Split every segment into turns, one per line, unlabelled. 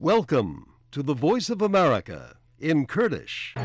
Welcome to the Voice of America in Kurdish.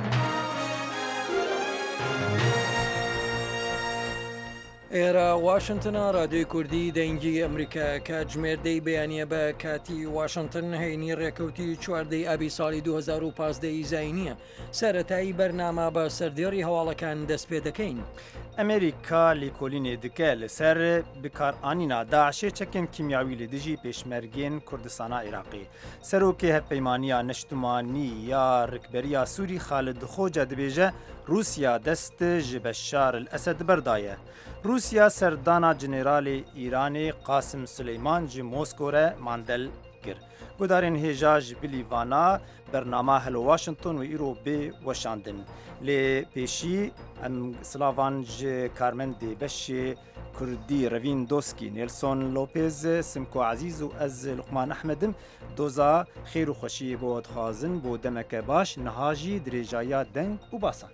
ئێرە واشنگتنە ڕادیۆی کوردی دەنگی ئەمریکا کاتژمێردەی بەیانیە بە کاتی واشنگتن هەینی ڕێکەوتی چواردەی ئابی ساڵی 2015 زاینیە سەرەتایی بەرنامە بە سەردێڕی هەواڵەکان دەست پێ دەکەین.
ئەمریکا لێکۆلینێ دکە لەسەر بکارئانینا داعشێ چەکن کیمیاوی لە دژی پێشمەرگێن کوردستانە عێراقی سەرۆکێ هەپەیمانیە نەشتمانی یا ڕکبەریە سووری خالد خۆجە دەبێژە رووسیا دەست ji بەشار الئەسەد بەردایە. رووسیا سەردانا جنێرالی ئیرانê قاسم سلەیمان ji مۆسکۆ re mandel kir. Gudarên hêja ji bilîvana bernama Hello Washington û îro bê weşandin. Lê pêşî em silavan ji karmendê beşê Kurdî Revîn Doskî, Nelson Lopez, Simko Ezîz û ez Luqman Ehmedim doza xêr û xweşiyê bo dixwazin bo demeke baş niha jî dirêjaya deng û basan.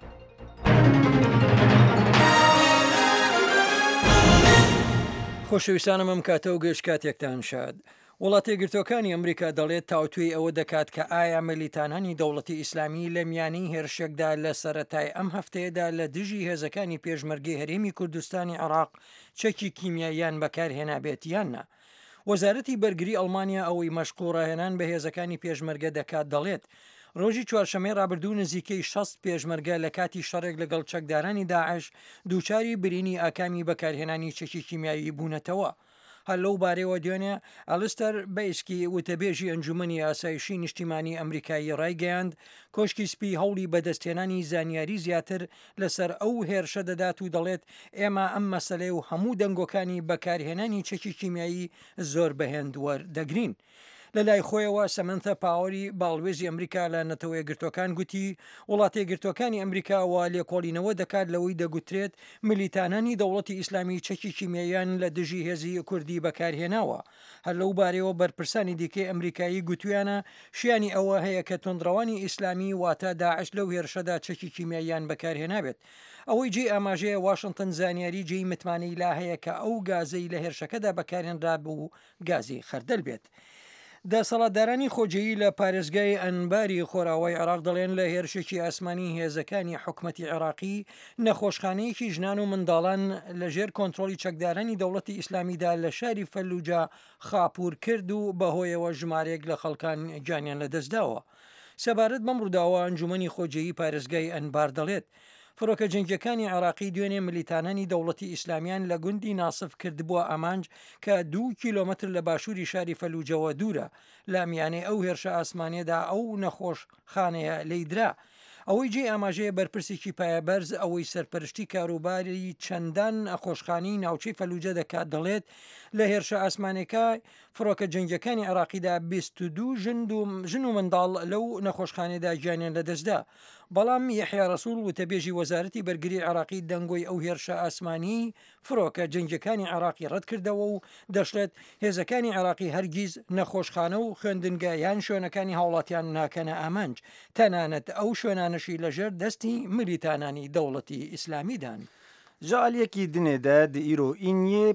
خۆشەویستانم ئەم کاتە و گەشت کاتێکتان شاد. وڵاتە یەکگرتووەکانی ئەمریکا دەڵێت تاوتوێی ئەوە دەکات کە ئایا ملیتانانی دەوڵەتی ئیسلامی لە میانەی هێرشێکدا لە سەرەتای ئەم هەفتەیەدا لە دژی هێزەکانی پێشمەرگەی هەرێمی کوردستانی عێراق چەکی کیمیاییان بەکارهێنابێت یاننا. وەزارەتی بەرگری ئەڵمانیا ئەوەی مەشقوڕاهێنان بە هێزەکانی پێشمەرگە دەکات دەڵێت ڕۆژی چوارشەمەی ڕابردوو نزیکەی 60 پێشمەرگە لە کاتی شەڕێک لەگەڵ چەکدارانی داعش دووچاری برینی ئاکامی بەکارهێنانی چەکی کیمیایی بوونەتەوە. هەر لەو بارەوە دوێنێ ئەلستەر بەیسکی وتەبێژی ئەنجومەنی ئاسایشی نیشتیمانی ئەمریکایی ڕایگەیاند کۆشکی سپی هەوڵی بەدەستێنانی زانیاری زیاتر لەسەر ئەو هێرشە دەدات و دەڵێت ئێمە ئەم مەسەلەی و هەموو دەنگۆکانی بەکارهێنانی چەکی کیمیایی زۆر بەهێندوەر دەگرین. لە لای خۆیەوە سەمەنتە پاوەری باڵوێزی ئەمریکا لە نەتەوە یەکگرتوەکان گوتی وڵاتە یەکگرتوەکانی ئەمریکاوە لێکۆڵینەوە دەکات لەوەی دەگوترێت ملیتانانی دەوڵەتی ئیسلامی چەکی کیمیاییان لە دژی هێزی کوردی بەکارهێناوە. هەر لەو بارەوە بەرپرسانی دیکەی ئەمریکایی گوتویانە شیانی ئەوە هەیە کە تۆندڕەوانی ئیسلامی واتە داعش لەو هێرشەدا چەکی کیمیاییان بەکارهێنابێت. ئەوەی جێ ئاماژەیە واشنگتن زانیاری جێی متمانەی لا هەیە کە ئەو گازەی لە هێرشەکەدا بەکارهێنرا بوو گازی خەردەل بێت. دەسەڵاتدارانی خۆجەیی لە پارێزگای ئەنباری خۆراوای عێراق دەڵێن لە هێرشێکی ئاسمانی هێزەکانی حکوومەتی عێراقی نەخۆشخانەیەکی ژنان و منداڵان لەژێر کۆنتترۆلی چەکدارانی دەوڵەتی ئیسلامیدا لە شاری فەلوجا خاپور کرد و بەهۆیەوە ژمارێک لە خەڵکان گیانیان لەدەستداوە. سەبارەت بەم ڕووداوە ئەنجومەنی خۆجەیی پارێزگای ئەنبار دەڵێت فڕۆکە جەنگیەکانی عێراقی دوێنێ ملیتانانی دەوڵەتی ئیسلامیان لە گوندی ناسف کردبووە ئامانج کە 2 کیلۆمەتر لە باشووری شاری فەلوجەوە دوورە لە میانەی ئەو هێرشە ئاسمانێدا ئەو نەخۆش خانەیە لەیدرا. ئەوەی جێ ئاماژەیە بەرپرسێکی پایەبەرز ئەوەی سەرپەرشتی کاروباری چەندان ئەخۆشخانی ناوچەی فەلوجە دەکات دەڵێت لە هێرشە ئاسمانەکە فڕۆکە جەنگیەکانی عێراقیدا 22 ژن و منداڵ لەو نەخۆشخانێدا گیانیان لەدەستدا. بەڵام یەحیا ڕەسوول وتەبێژی وەزارەتی بەرگری عێراقی دەنگۆی ئەو هێرشە ئاسمانی فڕۆکە جەنگیەکانی عێراقی ڕەت کردەوە و دەشڵێت هێزەکانی عێراقی هەرگیز نەخۆشخانە و خوێندنگە یان شوێنەکانی هاوڵاتیان ناکەنە ئامانج تەنانەت ئەو شوێنانەشی لەژێر دەستی ملیتانانی دەوڵەتی ئیسلامیدان.
جالiyekî dinê de di îro îniyê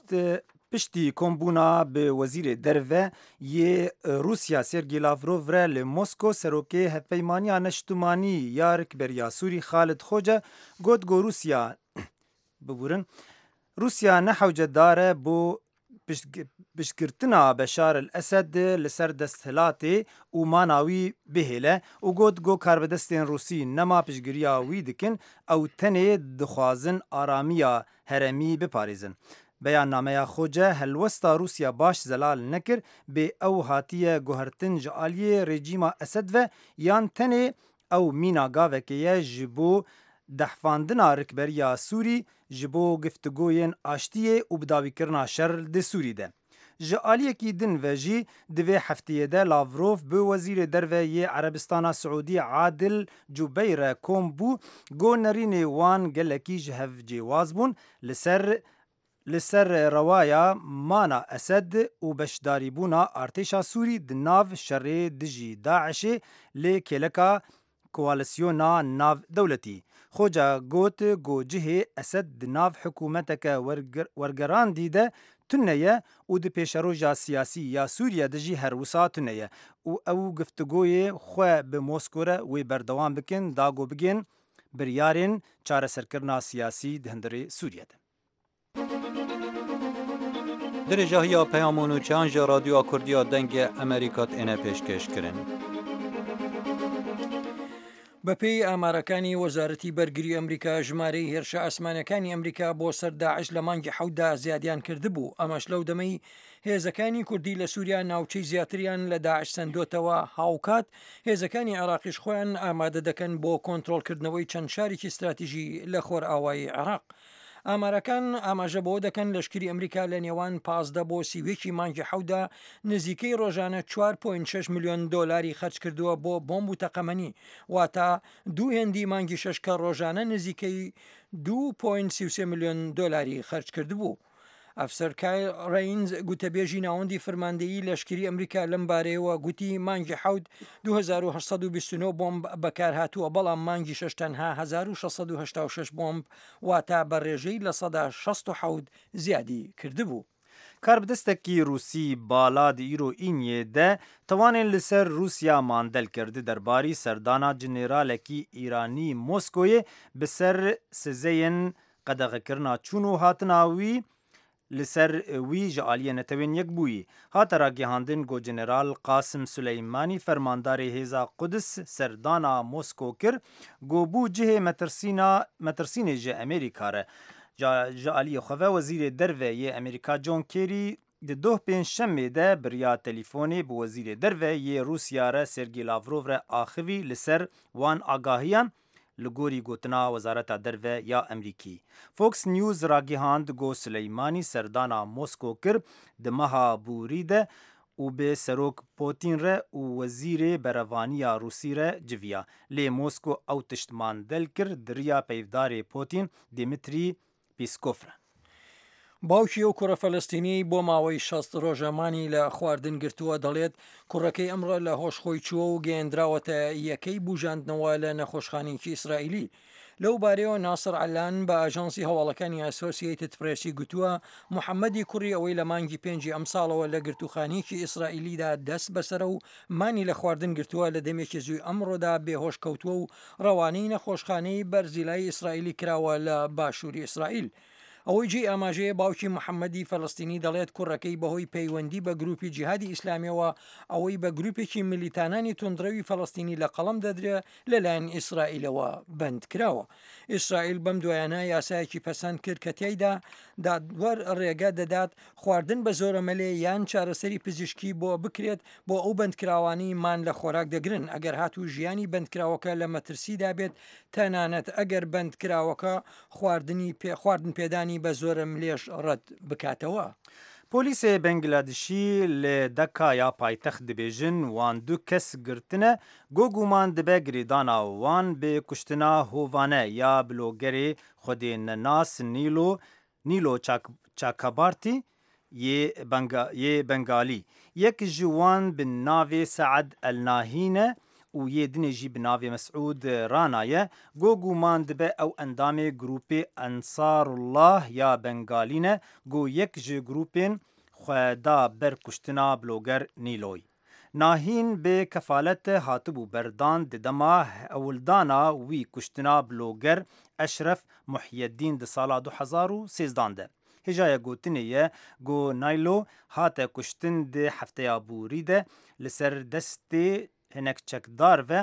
piştî kombûna bi wezîrê derve yê Rusya Sergey Lavrov re li Moskô serokê hevpeymaniya neştimanî ya rikberiya Sûrî Xalid Xoce got got Rusya biburin Rusya nehewce dare bo piştgirtina Beşar el-Esed li ser desthilatê û mana wî bihêle û got got karbidestên Rûsî nema piştgiriya wî dikin ew tenê dixwazin aramiya heremî biparêzin. Beyannameya Xoce helwesta Rusya baş zelal nekir bê ew hatiye guhertin ji aliyê rejîma Esed ve yan tenê ew mîna gavekê ye ji bo dehfandina rikberiya Sûrî ji bo giftigoyên aştiyê û bidawîkirina şer di Sûrî de. Ji aliyekî din ve jî di vê hefteyê de Lavrov bi wezîrê derve yê Erebistana Siûdî Adil Cubeyr re kom bû got nerînê wan gelekî ji hev cêwaz bûn li ser rewaya mana Esed û beşdarîbûna artêşa Sûrî di nav şerê dijî Daişê lê kêleka koalisyona nav dewletî. Xoca got got cihê Esed di nav hikûmeteke wergerandî de تونەیە و di pêşeroja siyasî ya Sûriye de jî herwisa tuneye û ew giftugoyê xwe bi Moskô re wê berdewam bikin dago bigên biryarên çareserkirina siyasî di hundirê Sûriye de.
Dirêjahiya peyamên û çiyan ji Radyoya Kurdiya dengê Amerîka têne pêşkêşkirin.
بەپێی ئامارەکانی وەزارەتی بەرگری ئەمریکا ژمارەی هێرشە ئاسمانەکانی ئەمریکا بۆ سەر داعش لە مانگی حەوتدا زیادیان کردبوو. ئەمەش لەو دەمەی هێزەکانی کوردی لە سووریا ناوچەی زیاتریان لە داعش سندۆتەوە هاوکات هێزەکانی عێراقیش خۆیان ئامادە دەکەن بۆ کۆنتڕۆلکردنەوەی چەند شارێکی استراتیژی لە خۆر ئاوایی عێراق. ئامارەکان ئاماژە بۆ دەکەن لەشکری ئەمریکا لە نێوان 15 بۆ 30 مانگی حەوتدا نزیکەی ڕۆژانە 4.6 میلیۆن دۆلاری خەرج کردووە بۆ بۆمب و تەقەمەنی واتە دوو هێندی مانگی شەش کە ڕۆژانە نزیکەی 2.33 میلیۆن دۆلاری خەرج کردبوو. ئەفسەر کایل ڕینز گوتەبێژی ناوەندی فرماندەیی لەشکری ئەمریکا لەم بارەیەوە گوتی مانگی حەوت 2829 بۆمب بەکار هاتووە بەڵام مانگی شەش تەنها 1686 بۆمب واتە بەڕێژەی لە 16 زیادی کردبوو.
کاربدەستێکی رووسی بالا di îro Înyê de tewanên li ser Rûsya mandel kirdi derbarî serdana jeneralekî Îranî Moskoyê bi ser sizeyên qedexekirina çûn û hatina wî li ser wî ji aliyê netewên yekbûyî. Hate ragihandin got Jeneral Qasim Süleymanî fermandarê hêza Qudus serdana Mosko kir gobû cihê metirsînê ji Amerîka re. Ji aliyê xwe ve Wezîrê Derve yê Amerîka John Kerry di doh pênçşemê de biriya telîfonê bi Wezîrê Derve yê Rûsya re Sergey Lavrov re axivî li ser wan agahiyan li gorî gotina Wezareta Derve ya Emerîkî. Fox News ragihand got Süleymanî serdana Mosko kir di meha Bûrî de û bê Serok Putin re û Wezîrê Berevaniya Rûsî re civiya. Lê Mosko ew tişt mandel kir di riya peyvdarê Putin Dmitry Peskov re.
باوکی ئەو کوڕە فەلەستینی بۆ ماوەی 6 ڕۆژەمانی لە خواردن گرتووە دەڵێت کوڕەکەی ئەمڕۆ لە هۆشخۆی چووە و گەیەندراوەتە یەکەی بوژاندنەوە لە نەخۆشخانەیەکی ئیسرائیلی. لەو بارەیەوە ناسر علان بە ئاژانسی هەواڵەکانی ئەسۆسییتد پرێسی گوتووە محەممەدی کوڕی ئەوەی لە مانگی 5 ئەم ساڵەوە لە گرتوخانەیەکی ئیسرائیلیدا دەست بەسەرە و مانی لە خواردن گرتووە لە دەمێکی زووی ئەمڕۆدا بێهۆش کەوتووە و ڕەوانەی نەخۆشخانەی بەرزیلای ئیسرائیلی کراوە لە باشووری ئیسرائیل. ئەوەی جێ ئاماژەیە باوکی محەممەدی فەلەستینی دەڵێت کوڕەکەی بەهۆی پەیوەندی بە گروپی جیهادی ئیسلامیەوە ئەوەی بە گروپێکی میلیتانانی تونندڕەوی فەلەستینی لە قەڵم دەدرێ لەلایەن ئیسرائیلەوە بند کراوە. ئیسرائیل بەم دوایانە یاسایەکی پەسەند کرد کە تیایدا دادوەر ڕێگە دەدات خواردن بە زۆرەمەلێ یان چارەسەری پزیشکی بۆ بکرێت بۆ ئەو بەندکراوانی مان لە خۆراک دەگرن ئەگەر هاتوو ژیانی بەندکراوەکە لە مەترسیدا بێت تەنانەت ئەگەر بەندکراوەکە خواردن پێدانی بە زۆرم لێش ڕەت بکاتەوە.
پۆلیسê Bangladeshî li Dekaya paytext dibêjin wan du kes girtine goguman dibe girêdana wan bê kuştina hovane ya blogerê Xwedê nenas Nîlo Çakabartî yê Bengalî. Yek ji wan bi navê Sead Elnahî ne û yê dinê jî bi navê Mesûd Rana ye goguman dibe ew endamê grûpê Ensarullah ya Bengalî ne got yek ji grûpên xwe da ber kuştina bloger Nîloy. Nahîn bê kefalet hatibû berdan di dema ewildana wî kuştina bloger Eşref Muhyeddîn di sala 2013 de. Hêjaya gotinê ye got Nîlo hate kuştin di hefteya Bûrî de li ser destê hinek çekdar ve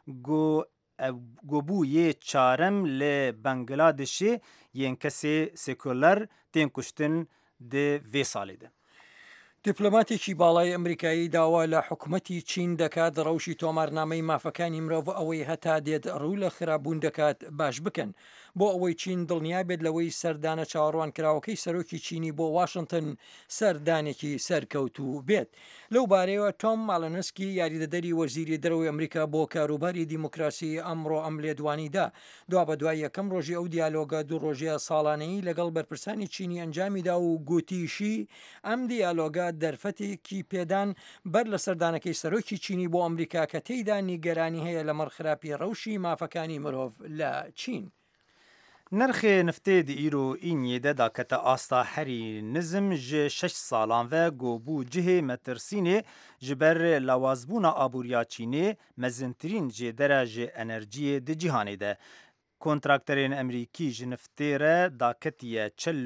gobû yê çarem li Bangladeshê yên kesê sekuler tên kuştin di vê salê de.
دیپلۆماتێکی باڵای ئەمریکایی داوا لە حکوومەتی چین دەکات ڕەوشی تۆمارنامەی مافەکانی مرۆڤ ئەوەی هەتا دێت ڕوو لە خراببوون دەکات باش بکەن بۆ ئەوەی چین دڵنیا بێت لەوەی سەردانە چاوەڕوان کراوەکەی سەرۆکی چینی بۆ واشنگتن سەردانێکی سەرکەوتوو بێت. لەو بارەیەوە تۆم ماڵەنسکی یاریدەدەری وەزیری دەرەوەی ئەمریکا بۆ کاروباری دیموکراسی ئەمڕۆ ئەم لێدوانیدا دوا بە دوای یەکەم ڕۆژی ئەو دیالۆگە دوو ڕۆژیە ساڵانەی لەگەڵ بەرپرسانی چینی ئەنجامیدا و گوتیشی ئەم دیالۆگە دەرفەتێکی پێدان بەر لە سەردانەکەی سەرۆکی چینی بۆ ئەمریکا کە تێیدا نیگەرانی هەیە لە مەرخراپی ڕەوشی مافەکانی مرۆڤ لە چین.
نرخê niftê di îro Înyê de dakete asta herî nizm ji 6 salan ve gobû cihê metirsînê ji ber lawazbûna aboriya Çînê mezintirîn jêdera ji enerjiyê di cîhanê de. Kontrakterên Emerîkî ji niftê re daketiye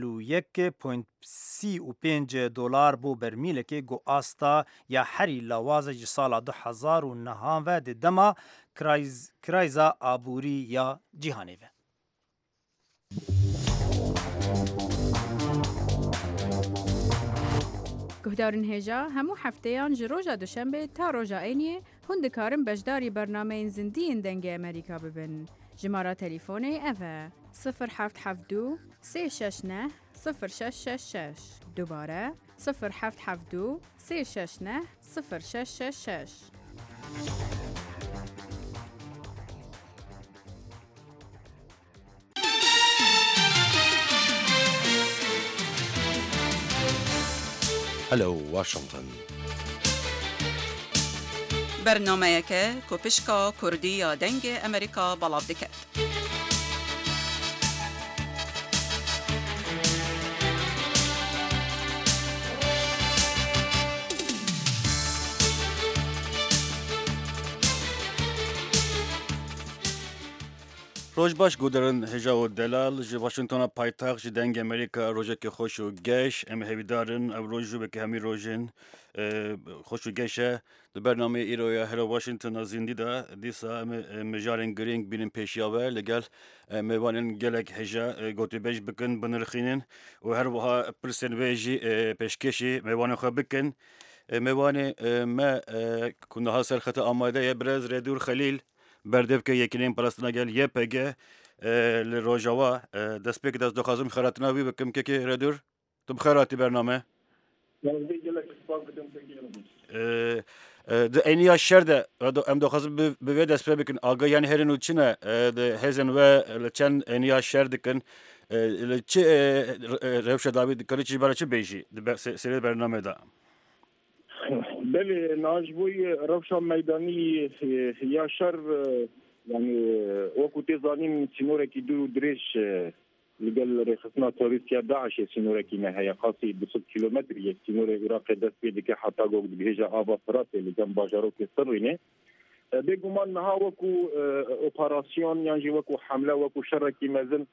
$1.35 bo bermîlekê got asta ya herî lawaze ji sala 2009 ve di dema krayza aborî ya cîhanê ve.
گهدارن هجا همو هفتهان جروجا دوشنبه تا روژا اینیه هون دکارن بجداری برنامه زندین دنگ امریکا ببن. جماره تلیفونه اوه 0772 369 0666 دوباره 0772 369 0666.
Hello, Washington.
برنامه که کوپشکا کردی یا دنگ امریکا بلاو دکت.
روز باش گودرن هجا و دلال جی واشنگتن پایتخت جی دنگ امریکا روزه که خوش و گش ام هیدارن او روزو به که همی روزن خوش و گشه در برنامه ایرویا هر واشنگتن زندی دا دیسا ام مجارن گرینگ بینن پیشیاوه لگل میوانن گلک هجا گوتی بیج بکن بنرخینن و هر وها پرسن بیجی پیشکشی میوانن خواه بکن میوانه ما کنه ها سرخط آماده برز ردور خلیل بردب که یکینیم پرستنا گل یه پگه لروجاوا دست پیک دست دخوازم خیراتنا بی بکم که ردور تو بخیراتی برنامه ده اینیا شرده ام دخوازم به دست پی بکن آگاه یعنی هرین و چنه ده هزن و لچن اینیا شرده کن لچه روش داوی دکاری چی برای چه بیشی سری برنامه دا
بله ناجبوی روشا میدانی یا شر یعنی وقتی تزانیم سینوره کی دو درش لگل رخصنا توریسیا داعش سینوره کی نهایی خاصی 200 کیلومتر یک سینوره عراق دست بیده که حتی گفت بهجا آبا فراته لگم باجارو که سرینه بگمان نها وکو اپراسیون یعنی وکو حمله وکو شر کی مزن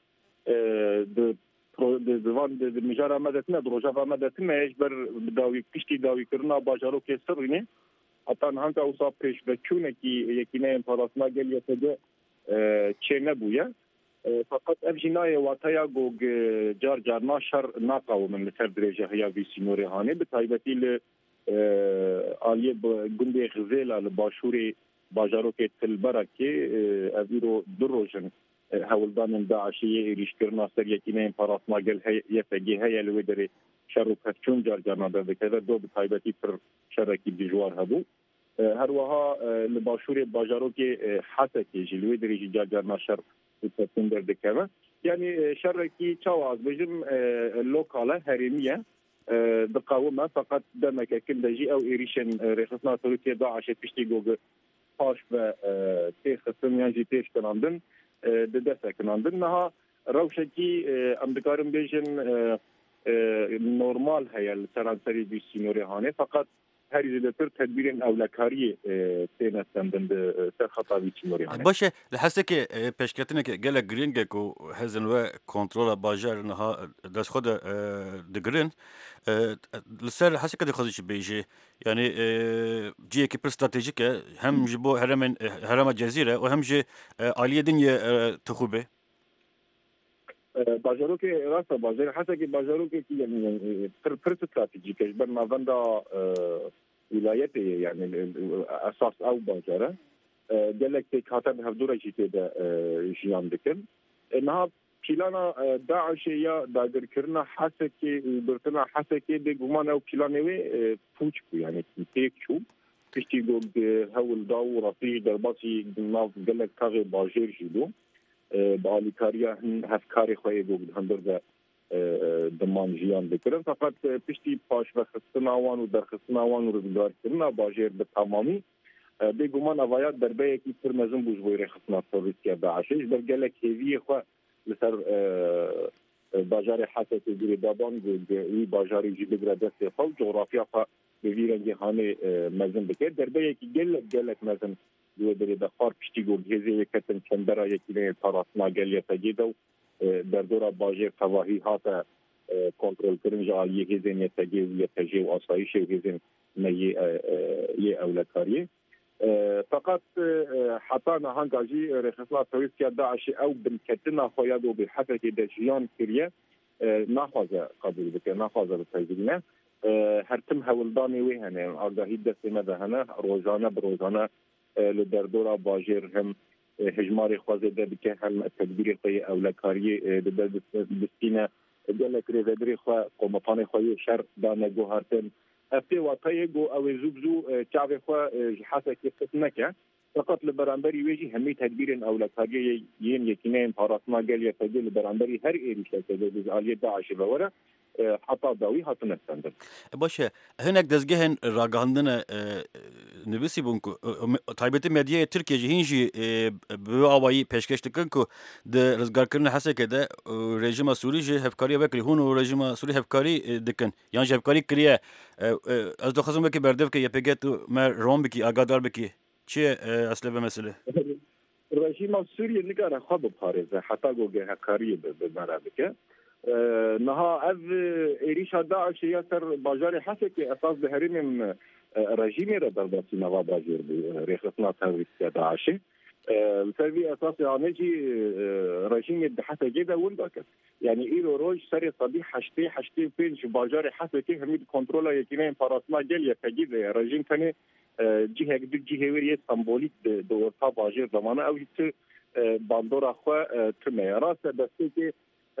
دوان د مجاره مدتنه دروجا مدتنه اجبر داوی پشتی داوی کرنا باجارو که سرینه اتان هنگا اوسا پیش بچونه کی یکینه امپراتنا گلیه تده چه نبویه فقط افجینای واتایا گوگ جار جارنا شر ناقاو من لسر درجه هیا وی سینوری هانه به تایبتی آلیه گنده غزیلا لباشوری باجارو که تلبرا که اویرو دروجن هولدان داعشیه ایریش کرنا سر یکینه امپراتنا گل یفگی هیا لوی داره شر و پرچون جار جارنا داده که دو به تایبتی پر شرکی دیجوار هبو هر وها لباشور باجارو که حتی که جلوی دریجی جار جارنا شر تسلیم درده که یعنی شرکی چاواز بجم لوکاله هرمیه دقاومه فقط دمکه کندجی او ایریشن رخصنا تروتیه داعش پشتی گوگ پاش و تیخ سمیانجی تیش کناندن دسته کناندن نها روشکی امدکارم بجن نورمال هيا سرانسري دي سينوري هاني فقط هذه التر تدبير اولكاري تنستندن سر خطابي سينوري هاني
باشه لحسك بشكتنك قال جرينجك وهزن و كنترول باجر نها داس خود دغرين لسر حسك دي خدش بيجي يعني جي كي استراتيجيك هم جبو هرم جزيره وهم جي عاليه دنيا تخوبه
باجارو که راست باجار حتی که باجارو که یعنی پر استراتژی که بر ماوندا ولایت یعنی اساس او باجاره دلک که خاطر هفدور جیته ده جیان دکن انها پلانا داعش یا داگر کرنا حتی که برتنا حتی که به گمان او پلانوی پوچ کو یعنی تیک چو پشتی گفت هول داو رفی در باسی ناف دلک کاغ باجر جیدو بالیکاریا هفکاری خواهی بود هندرده دمان جیان بکرن فقط پشتی پاش و خستناوان و در خستناوان و رزگار کرنا باجر به تمامی بگمان اوایات دربه یکی پر مزن بوجبوی رخصنا سوریسیا داعشش در گلک هیوی خواه لسر باجار حسك جري دابان وی باجاری جبر دست خو جغرافیا خو به ویرنگی هانه مزن بکه دربه کی گلک مزن دو در دخار پشتی گو گزی کتن چندرا یکی نه طرفنا گل یتگیدو در دورا باجر فواهی هات کنترل کردن جالی گزین یتگی و آسایش گزین نه اولکاری فقط حتى نهانجي رخصنا تويسكا داعش او بنكتنا خويادو بحثك دجيان كريه ناخذ قبول بك ناخذ بالتجربه هرتم هولداني وهنا اغاهي دست ماذا هنا روزانه بروزانه لدردورا باجر هم هجماري خوازه بك هم التدبير في اولكاري بستينا قال لك ريفدري خو قومطاني خوي شر دانا جوهرتن افته واقعي جو او زوبزو چاوي خو حسك فتنك فقط لبرانبري ويجي همي تدبير او لكاجي ين يكينين باراسما قال يتجل برانبري هر ايريش تجل عليه داعش بورا حتى داوي هاتنا سندر
باشه هناك دزگهن راگاندن نویسی بونکو تایبت مدیه ترکیه جهینجی به آوایی پیشکش دکن کو ده رزگار کردن حسه که ده رژیم سوری جه هفکاری وکری هون و رژیم سوری هفکاری دکن یعنی هفکاری کریه از دو خزم بکی بردف که یپگت ما روم بکی آگادار بکی چیه اصله به مسئله
رژیم سوری نگاره خواب پارزه حتی گوگه هفکاری بمرابکه نها از ایریشا داعش یاسر باجار حسك اساس بهرين رژیمی را در دستی نوا باجر رخصنا تروریست داعش السبب اساس يعني رژیم حسك جدا ولدك يعني ايرو روج سري صدي حشتي بينش باجار حسك هم كنترول يكينين باراسما جل يتجد رژیم ثاني جهه جهه وری سمبولیک دو تا باجر زمانه او باندورا خو تمه راست دستی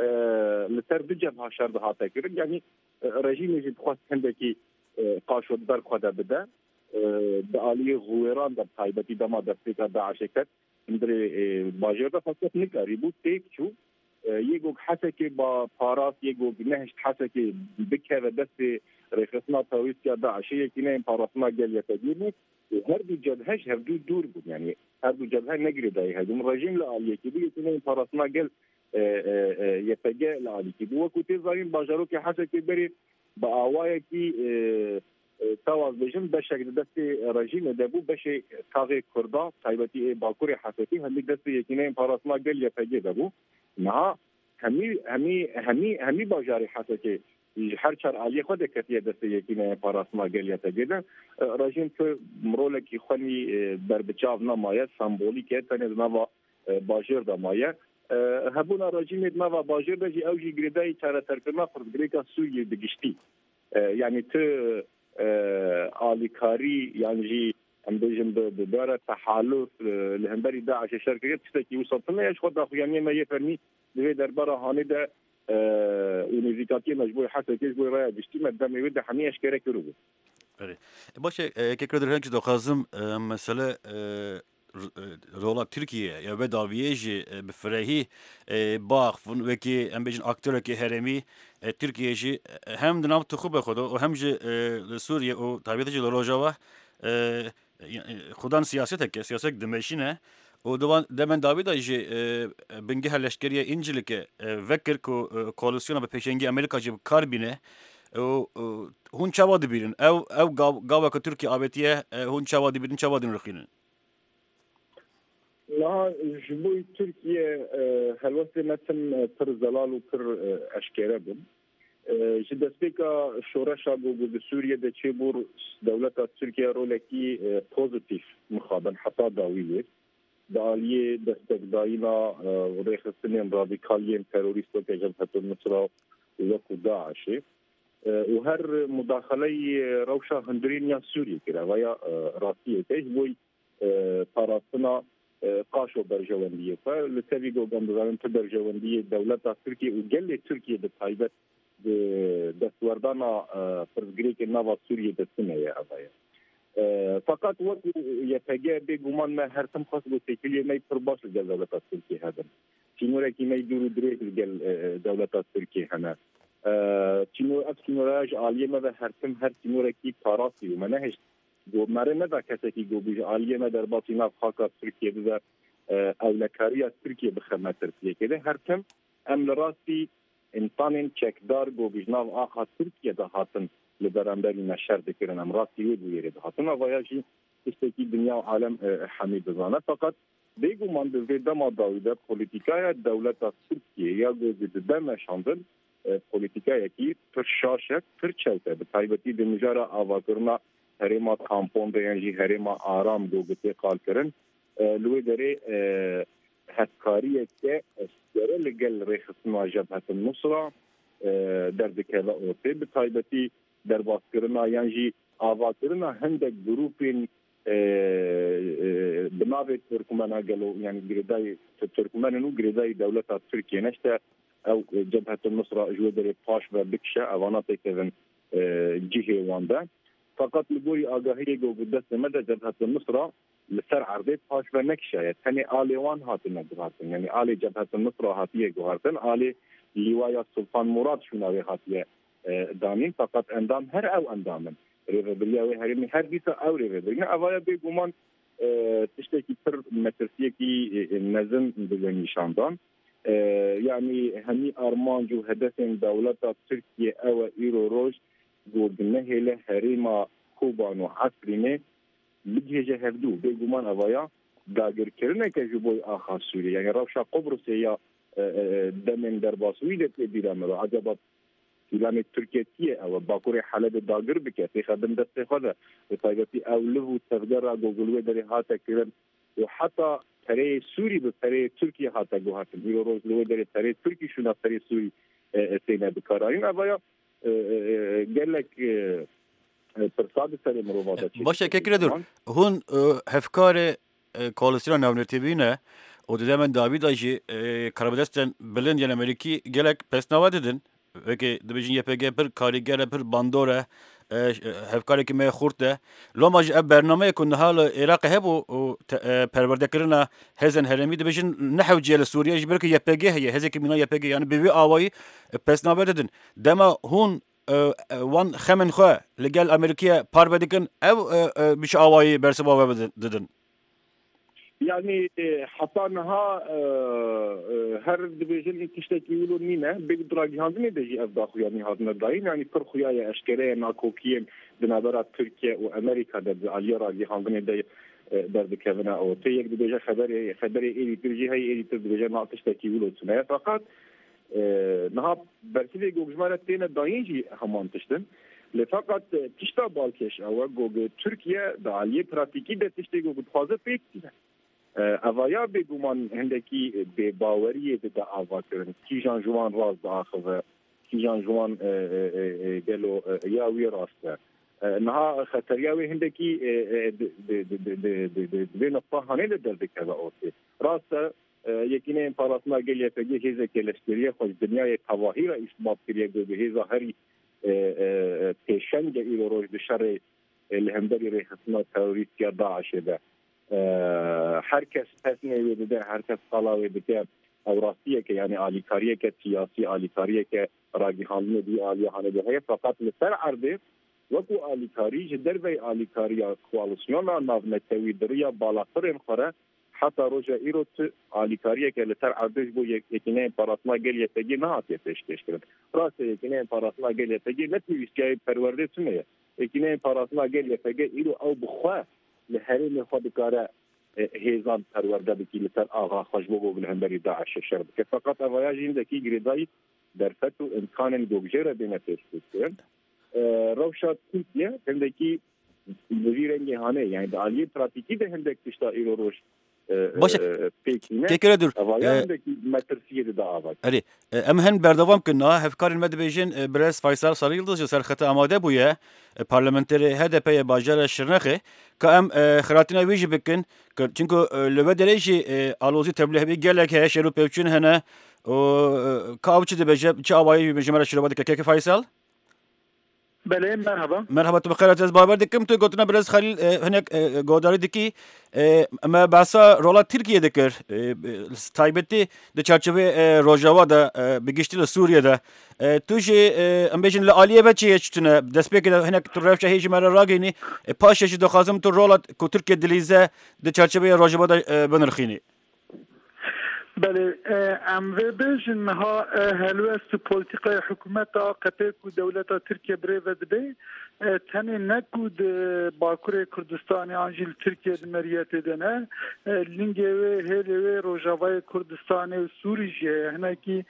لسر بجبهه شرد هاته کرد یعنی رژیم جد خواست هندکی قاشد در خدا بده به عالی غویران در تایبتی دما دستی که داعش کرد اندر باجر دا فقط نکاری بود تیک چو یکو حسکی با پاراس یکو نهشت حسکی بکه و دست رخصنا تاویز که داعشی یکی نه پاراسما گل یتگیر نیست هر دو جبهش هر دو دور بود یعنی هر دو جبهه نگری دایی هدوم رژیم لعالی یکی بود یکی نه پاراسما گل يتجه لعليكي وكنت زين باجروك حسكي بري بآوايكي تواز بجن بشكل دستي رژیم دبو بشي كاغي كردا تايبتي باكوري حسكي همي دستي يكينين باراسما قل يتجه دبو مع همي باجاري حسكي هر چار عالی خود کتیه دسته یکینه پاراسما گل یتگه رژیم تو مرولکی خونی بر بچاو نمایه سمبولیکه تنه نوا باجر دمایه هبونا رژیم ما باجر بجی اوجی گریدای چاره ترکما خرد گریکا سوریه بگشتی یعنی تو آلیکاری یعنی ام بجم بداره تحالف لهمبری داعش شرکت تشتكي وصلتنا ايش خد اخو يعني ما يفرني ده درباره هاني ده ونزيكاتي مجبور حتى كيجبور رايا بشتي مدام يود حميه اشكره كرو
باشه که کردر هنچ دو خازم مسئله رولا ترکیه یا به داویه بفرهی باخ و که ام بجن اکتور که هرمی ترکیه جی هم دنام تخوب خود و هم ج سوریه و طبیعت جل روجاوا خودان سیاست که سیاست دمشینه و دوان دمن داوی دایجی بنگه هلشکریه اینجلی که وکر کو کوالسیون به پیشنگی امریکا جب کاربینه و هون چواد بیرن او گاوا که ترکیه آبتیه هون چواد بیرن چواد رخینن
لا جبوی ترکیه هلوست متن پر زلال و پر اشکره بون جدستيكا شورشا بو سوريا ده تشيبور دولة تركيا رولكي بوزيتيف مخابن حتى داويه داليه دستقداينا وريخستنين راديكاليين تيروريستو كجبهة النصرة وكو داعش وهر مداخلي روشا هندرين يا سوريا كده ويا راسية تجبوي باراسنا قاشو برجواندية فلتبيقو قندران تبرجواندية دولة تركيا وقل تركيا بالتايبت دستوردانا فرزگریک نوا سوریه دستنه یا ابایا فقط وقت یتگه بگومان ما هر تم خاص بو تکلیه می پرباش دولت ترکیه هدن چینوره کی می دورو دریک دولت ترکیه هنا چینو اکسینوراج عالیه ما هر تم هر چینوره کی پاراسی و منهش گو مره نه کسی کی گو بیج عالیه ما در باطنا خاص ترکیه ده اولکاریه ترکیه بخدمت ترکیه کده هر کم ام لراستی انسان چکدار گو بجناو آخا ترکیه ده هاتن لبرانبری نشر دکرن ام راستی وی بویره ده هاتن وایاجی استکی دنیا و عالم حمید بزانه فقط دیگو من به دما داویده پولیتیکای دولت ترکیه یا گو دم شاندن پولیتیکای کی پر شاشک پر چوته به تایبتی دمجارا آواکرنا هرما کامپوند یعنی هرما آرام گو گتی قال کرن لوی داره هتکاریه که استره لگل ریخصنا جبهت النصره در دکهلا اوته به تایبتی در باسکرنا یعنی آواکرنا هندک گروپین بنابه ترکمن اگلو یعنی گردای ترکمن نو گردای دولت ترکیه نشته او جبهه النصره جودر پاش و بکشه اوانات کردن جهه وانده فقط لبوی آگاهی گو دست مده جبهه النصره لسر عرضه پاش و نکشه تنی آلیوان هاتن نگوهاتن یعنی آلی جبهه النصره هاتیه گوهاتن آلی لیوایا سلطان مراد شناوی هاتیه دامین فقط اندام هر او اندامن ریوبریاوی هرمی هر دیسا او ریوبریاوی اوایا بگومان تشتکی پر مترسیه کی نظم بگن نشاندان یعنی همی ارمانج و هدف دولت ترکیه او ایرو روش گودنه هله هریما کوبان و عصرینه بجهه هفدو بگومان اوایا داگر کرنه که جبوی آخا سوریه یعنی روشا قبرس یا دمن در باسوی ده دیرامه رو عجبات ایلام ترکیه او باکوری حلب داگر بکه تی خدم دست خوده و طایبتی اولو و تفگر را گوگلوی داری هاتا کرن و حتی تره سوری به تره ترکیه هاتا گو هاتن ایرو روز لوی داری تره ترکی شونا تره سوری سینه بکارایین اوایا گلک پرساد سری مروواده چی
باشه که دور هون هفکار کوالسیون ناونرتیبینه و دیده من داوید آجی کرابدستن بلند یعنی امریکی گلک پس نوا دیدن وکی دبیجین YPG پر کاریگر پر باندوره هفکاری که می خورده لوماج برنامه کنه حال عراق هبو پرورده کرنا هزن هرمی دبیجین نحو جیل سوریه جبر که YPG هی هزی که مینا YPG یعنی بیوی آوایی پس نوا دیدن دما هون وان خمن خو لگل امریکیه پار بدکن او بیش آوایی برسبا دیدن
يعني حتى انها هر دبيجن تشتكي له نينا بيقدر يهاندني بيجي افضل يعني هذا داين يعني كر خويا اشكريه ناكوكيم بنابرات تركيا وامريكا ده اليرا اللي هاندني ده در بكفنا او تيك دبيجه خبري اي ترجي هي اي دبيجه ما تشتكي له تنا فقط نها برسيلي جوجمانه تينا داينجي همان تشتن لفقط تشتا بالكش او جوج تركيا ده عليه براتيكي ده تشتي جوج بخازه فيك اوایا بگومان هندکی به باوریه ده آوا کردن کیجان جوان راز داخل کیجان جوان گلو یاوی راسته نها خطریاوی هندکی به نقطه هنه در دکه اوتی راسته یکینه پاراسما گلیه پگی هیزه کلشتریه خوش دنیای تواهی را اسماب کریه به هیزه هری پیشنگ ایرو روش بشر الهمدری ریخصنا تروریست یا داعشه ده herkes tesniye de herkes salave de avrasiye ke yani alikariye ke siyasi alikariye ke ragihanlı di aliyahane de fakat ser arde وكو alikari derbe alikariya koalisyona navnetevi deriya balatırın khara hatta roja irot alikariye ke ser arde bu yekine parasma gel yetegi ne hat peşkeşkirin rase yekine parasma gel yetegi ne tüyüskayı perverde süneye yekine parasma gel yetegi ilo au bukhwa لحريم خود كاره هيزان پرورده بکی لسر آغا خشبو بالهندری داعش شرب که فقط اوایاجین دکی گریدای در فتو امکان گوگجر بین تشکیل روشات ترکیه هندکی وزیر انگهانه یعنی دالیه پراتیکی ده هندک تشتا ایرو روش
باشه که دور
اوایاجین مترسیه ده آواز
اری ام هن بردوام کنه هفکار المدبیجین برس فیصل ساری یلدز سرخط آماده بویه پارلمانتری HDP باجر شرنخه که ام خراتینا ویجی بکن چونکه لبه دریجی آلوزی تبلیغ بی گله که شروع پیوچین هنه و کاوچی دبیجه چه آوایی بجمره شروع بده که فیصل
بله مرحبا
مرحبا تو بخیر از باور دکم تو گفتن برز خلیل هنک گوداری دکی ما بحثا رولا ترکیه دکر تایبتی ده چارچوبه روجاوا ده بگشتی لسوریه ده توشی ام بیشن لعالیه بچه چتونه دست بیک هنک تو رفشه هیچ مرا راگینی پاشش دخوازم تو رولا کو ترکیه دلیزه ده چارچوبه روجاوا ده بنرخینی
بله اموه بجن ها هلوست پولیتیقای حکومت قطعه دولت ترکیه بره و دبی تنه نکود باکور کردستان آنجیل ترکیه دمریت دنه لینگه و هلوه روژاوای کردستان و سوریجیه هنه کی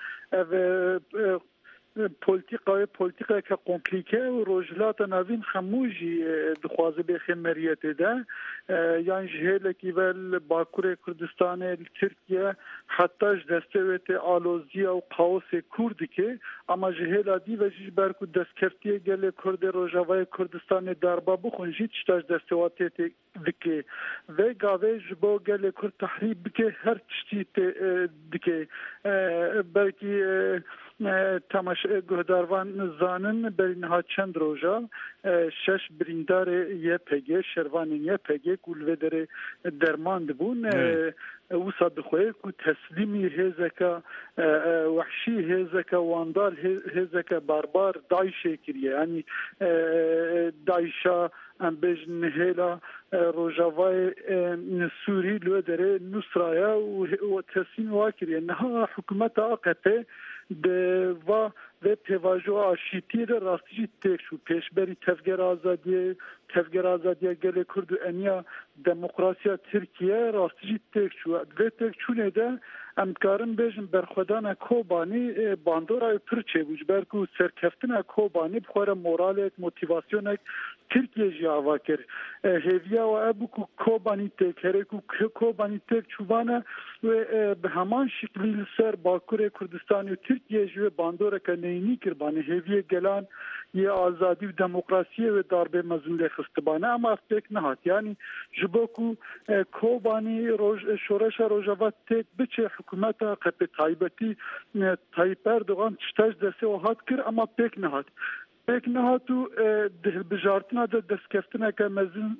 پولیتیقا که کمپلیکه و روجلات نوین خموجی دخوازه به خمریت ده یعنی جهل کی ول باکور کردستان ترکیه حتیش دستویت آلوزی و قاوس کرد که اما جهل دی و جیش برکو دستکفتی گل کرد روجاوای کردستان دربا بخونجی چتاش دستواتیت دکه و گاوه جبو گل کرد تحریب بکه هر چتی دکه بلکی تماش گهداروان زانن برینها چند روزا شش بریندار یپگه شروانی یپگه کول در درمان بون وصل بخوی کو تسلیمی هزکا وحشی هزکا واندال هزکا باربار داعش کریه یعنی داعشا ام بجن هلا روجاوای سوری لو در نصرایا و تسلیم واکریه نه حکومت آقته و پیواژو آشیتی راستی تکشو پیشبری تفگر آزادی گل کرد و انیا دموکراسی ترکیه راستی تکشو و تکشونه ده امکارم بیشن برخودان کوبانی باندورای پرچه بوج برکو سرکفتن کوبانی بخوره مورالک موتیواسیونک ترکیه جاوا کر هیویا و ابو کوبانی تک هرکو کوبانی تک چوبانه و به همان شکلی سر باکور کردستان و ترکیه جو باندور کنینی کربانه هیویا گلان یه آزادی و دموکراسی و داربه مزنده خستبانه اما تک نهات یعنی جبوکو کوبانی شورش روجاوات تک بچه حکومت قپ تایبتی تایپ اردوغان چتاش دسته و هات کر اما تک نهات پک نهاتو بجارتنا ده دستکفتنا که مزن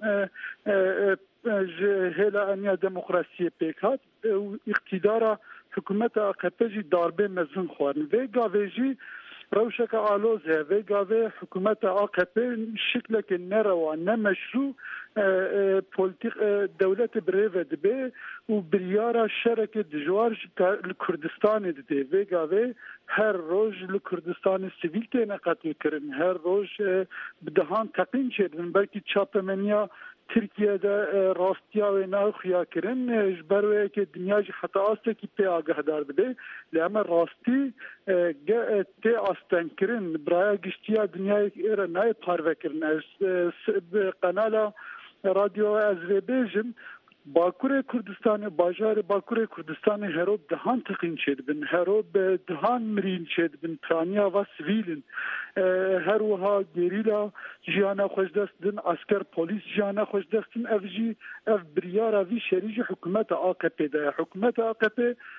هلا انیا دموکراسی پیک هات اقتدار حکومت آقپجی داربه مزن خوارن و گاویجی روشک آلوزه و گاوی حکومت آقپه شکلک نروا نمشروع پولیتیک دولت بریو دبه و بریارا شرک دجوار لکردستان دده و گاوی هر روز لکردستان سیویل تینه قتل کرن هر روز بدهان تقین شدن بلکه چاپمنیا Türkiye'de rastya ve navxiya kirin ji ber wê yekê dinya jî heta astekî pê agahdar dibe lê em rastî tê astenkirin biraya giştiya dinyayê êre nayê parvekirin ez bi qenala radyo ez vê bêjim Bakurê Kurdistanê bajarê Bakurê Kurdistanê hero dihan teqîn çêdibin hero bi dihan mirîn çêdibin traniya ve sivîlin her wiha gerîla jiyana xweş dest din asker polîs jiyana xweş dest din ev jî ev biryara vî şerî jî hikûmeta AKP de hikûmeta AKP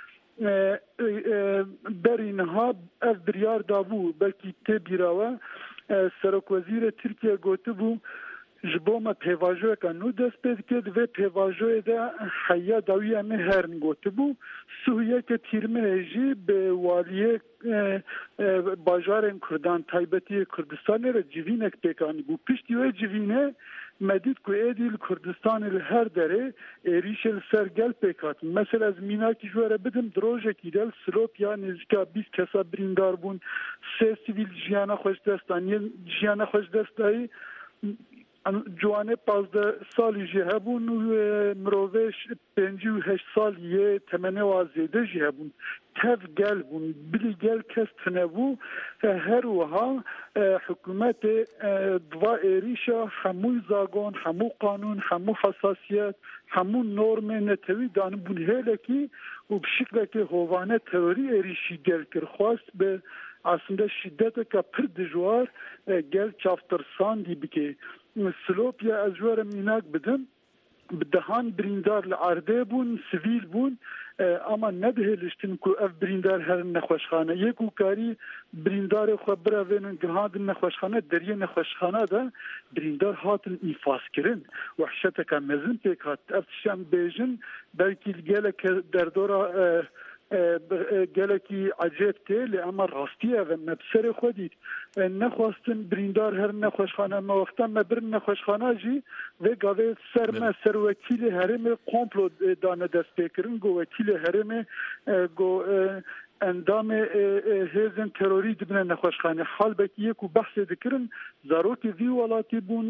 berîniha ev biryar dabû belkî tê bîrawe Serokwezîrê Tirkiye gotibû ji bo me pêvajoyeka nû dest pê dike ve pêvajoyê de heya dawî em ê herin gotibû Sûriyeke Tîrmeyê jî bi waliyê bajarên Kurdan taybetiyê Kurdistanê re civînek pêkanî bû piştî wê civînê me dît ku êdî li Kurdistanê li her derê êrişê li ser gel pêk hatin mesela ez mînakî ji we re bidim di rojekî de li Silopya nêzîka 20 kesa birîndar bûn 3 sivîl jiyana xweş dest dan yên jiyana xweş dest dayî جوانه 15 سالی جه هبون و مروش 58 سال یه تمنه و زیده جه هبون تف گل بون بلی گل کس تنبو هر وها حکومت دوا ایریشا همو زاگون همو قانون همو حساسیت همو نورم نتوی دانه بون هلکی و بشکل که هوانه تئوری ایریشی گل کر خواست به aslında şiddete ka pir dijwar gel çaftirsan di bike Silopya ez jwarem mînak bidim bi dehan birîndar li erdê bûn sivîl bûn ama nedihêliştin ku ev birîndar herin nexweşxane yek û karî birîndarê xwe birevênin gihadin nexweşxane deriyê nexweşxana de birîndar hatin îfaskirin wehşeteka mezin pêk hat ev tiştem bêjin belkî gelek derdora gelekî acêb tê lê ema rastiye ve me bi serê xwe dît nexwastin birîndar herin nexweşxane me wexta me birin nexweşxana jî vê gavê ser me serwekîlê herêmê komplo dane destpêkirin got wekîlê herêmê got endamê hêzên terorî dibine nexweşxanê halbekî yek û behsê dikirin zarokê vî welatê bûn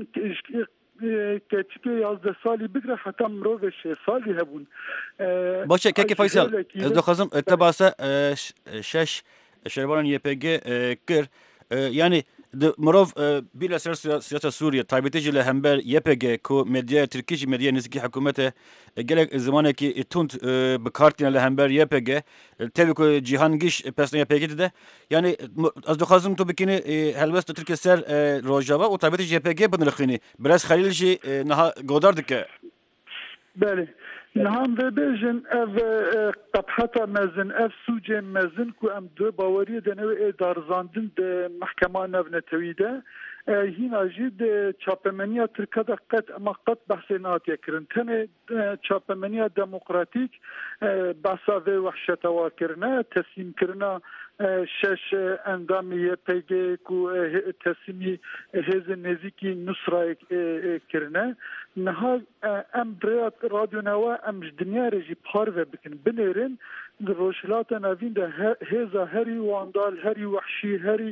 keçikê 11 salî bigire heta mirovê 6 salî hebûn.
باشه کەکی فەیسەڵ ez dixwazim te basa şeş şervanên YPG kir yani mirov bîla ser siyaseta Sûriye taybetî jî li hember YPG ku medyaya Tirkî jî medyaya nizîkî hikûmetê gelek zimanekî tund bi kartîne li hember YPG tevî ku cîhangîş pesna YPG dide yani ez dixwazim tu bikînî helbest Tirkiye ser Rojava û taybetî jî YPG binirxînî Birez Xelîl jî niha godar dike.
Belê nihan vêbêjin ev qebheta mezin ev sûcên mezin ku em du baweriyê denewê êdarizandin di mehkema nevnetewî de hîna jî di çapemeniya Tirkiye de qet ema qet behsê natiye kirin tenê çapemeniya demokratîk behsa vê wehşeta wa kirine teslîmkirina şeş endamê YPG ku teslîmî hêzên nêzîkî Nusrayê kirine niha em birêya radyonewa em ji dinyarê jî parve bikin binêrin di rojhilata navîn de hêza herî wandal herî wehşî herî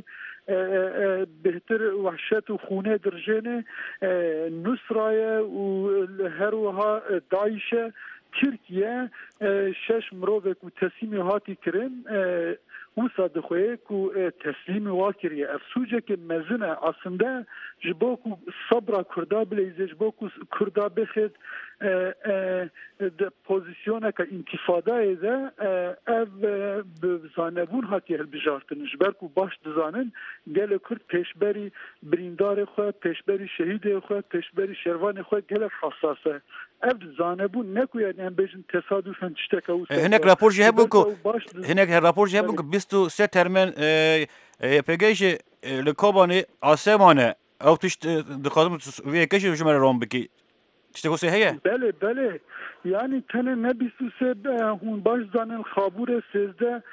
bihtir wehşet û xûnê dirjênê Nusrayê û her wiha Daişe Tirkiye şeş mirovek û teslîmê hatî kirin wisa dixwê ku teslîmê wa kiriye ev sûcekê mezin e aslında ji bo ku sabra Kurda bilêze ji bo ku Kurda bixêt di pozisyoneka întifadayê de ev bi zanebûn hatiye hilbijartin ji ber ku baş dizanin gelek Kurd pêşberî birîndarê xwe pêşberî şehîdê xwe pêşberî şervanê xwe gelek hassas e ev zanebûn ne ku yani em bêjin tesadüfen tişteka wisa
hinek rapor jî hebûn ku hinek rapor jî hebûn ku 23 termen YPG jî li Kobanê Asemanê ew tişt dixwazim vê yekê ji me re rom bikî tiştek wî heye
belê yani tenê ne 23 hûn baş zanin xabûrê 13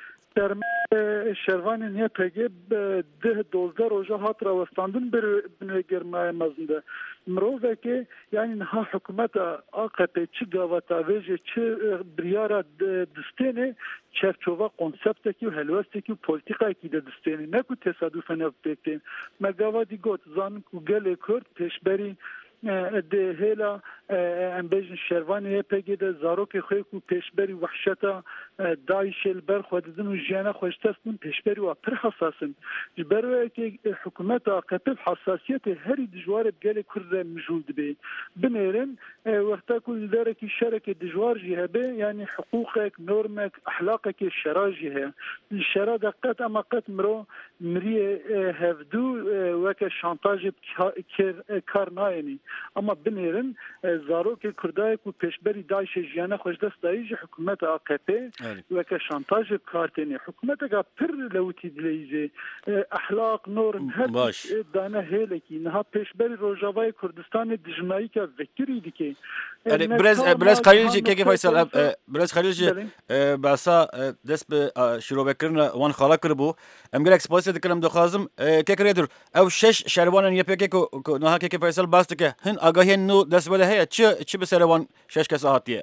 şervanên YPG dih 12 roja hat rawestandin bir germaya mezinde mirovekê yani niha hikûmeta AKP çi gaveta vêjê çi biryara distênê çerçova konseptekî û helwestekî û polîtîkayekî de distênê ne ku tesadüfen ev pêk me gava dî got zanin ku gelê Kurd pêşberî de hêla em bêjin şervanê YPG de zarokê xwe ku pêşberî wehşeta Daişê li ber xwe didin û jiyana xwe ji dest bin pêşberî wa pir hesasin ji ber wekê hikûmeta AKP hesasiyetê herî dijwarê gelê Kurd re mijûl dibe binêrin wexta ku li derekî şerekê dijwar jî hebe yani hiqûqek normek ehlaqekê şera jî heye şera de qet ema qet mirov miriyê hevdû weke şantajê kar nayenî ama binêrin zarokê Kurdayê ku pêşberî Daişê jiyana xwe ji dest dayî ji hikûmeta AKP weke şantajê kartênê hikûmeteka pir lewtî dileyîzê ehlaq norin her dane hêlekî niha pêşberî Rojavayê Kurdistanê dijmayîka vekirî dike
Birez Xelîl jî kekê Faysal Birez Xelîl jî besa dest bi şîrovekirina wan xala kiribû em gelek spasiyê dikin em dixwazim kekirê dur ew şeş şervanên YPG ku niha kekê Faysal bas dike hin agahiyên nû dest bede heye çi bi ser wan şeş kes hatiye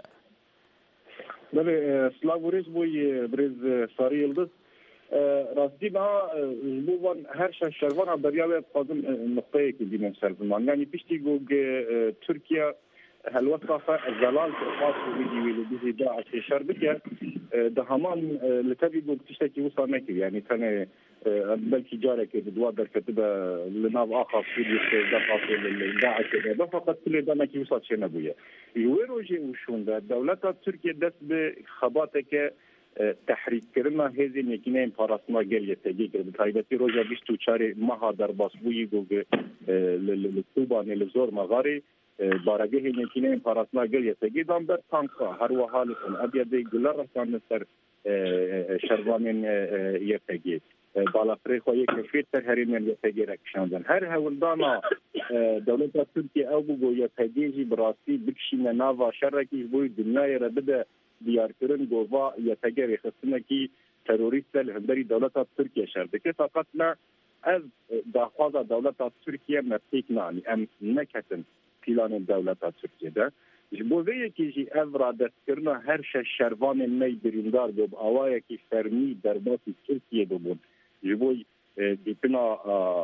Belê Slavûrêz bûyê birêz Sarî Yıldız rastî niha ji bo wan her şeş şervana beriya wê dixwazim nuqteyekî bînin ser ziman yanî piştî got Tirkiye helwesta zelal xas û wî li dijî Daişê şer bike di heman li tevî got tiştekî wisa nekir yani tenê belkî carekê di duwa derketibe li nav axa Sûriyê derxastê li Daişê de be feqet kulê demekî wisa çê nebûye ji wê rojê û şûn de dewleta Tirkiye dest bi xebateke tehrîkkirina hêzên yekîneyên parastina gel YPG kir bi taybetî roja 24 meha derbasbûyî got li Kobanê li zor meğarê baragehên yekîneyên parastina gel YPG dan ber tanka her wiha li Ebiyedê guler resandin ser şervanên YPG بالافری خوی کفیت تر هرین یتگیرک شاندن هر هولدانا دولت ترکیه او بو یتگیجی براسی بکشینه ناوا شرکی بو دنیای را بده دیار کردن گووا یتگیر خصنه کی تروریست هندری دولت ترکیه شرده که فقط نه از داخل دولت ترکیه متیک نانی ام نکتن پیلان دولت ترکیه ده جبوه کی جی افراد کرنا هر شروان می بریندار دو آوای کی فرمی درباتی ترکیه دو جبوه دیپنا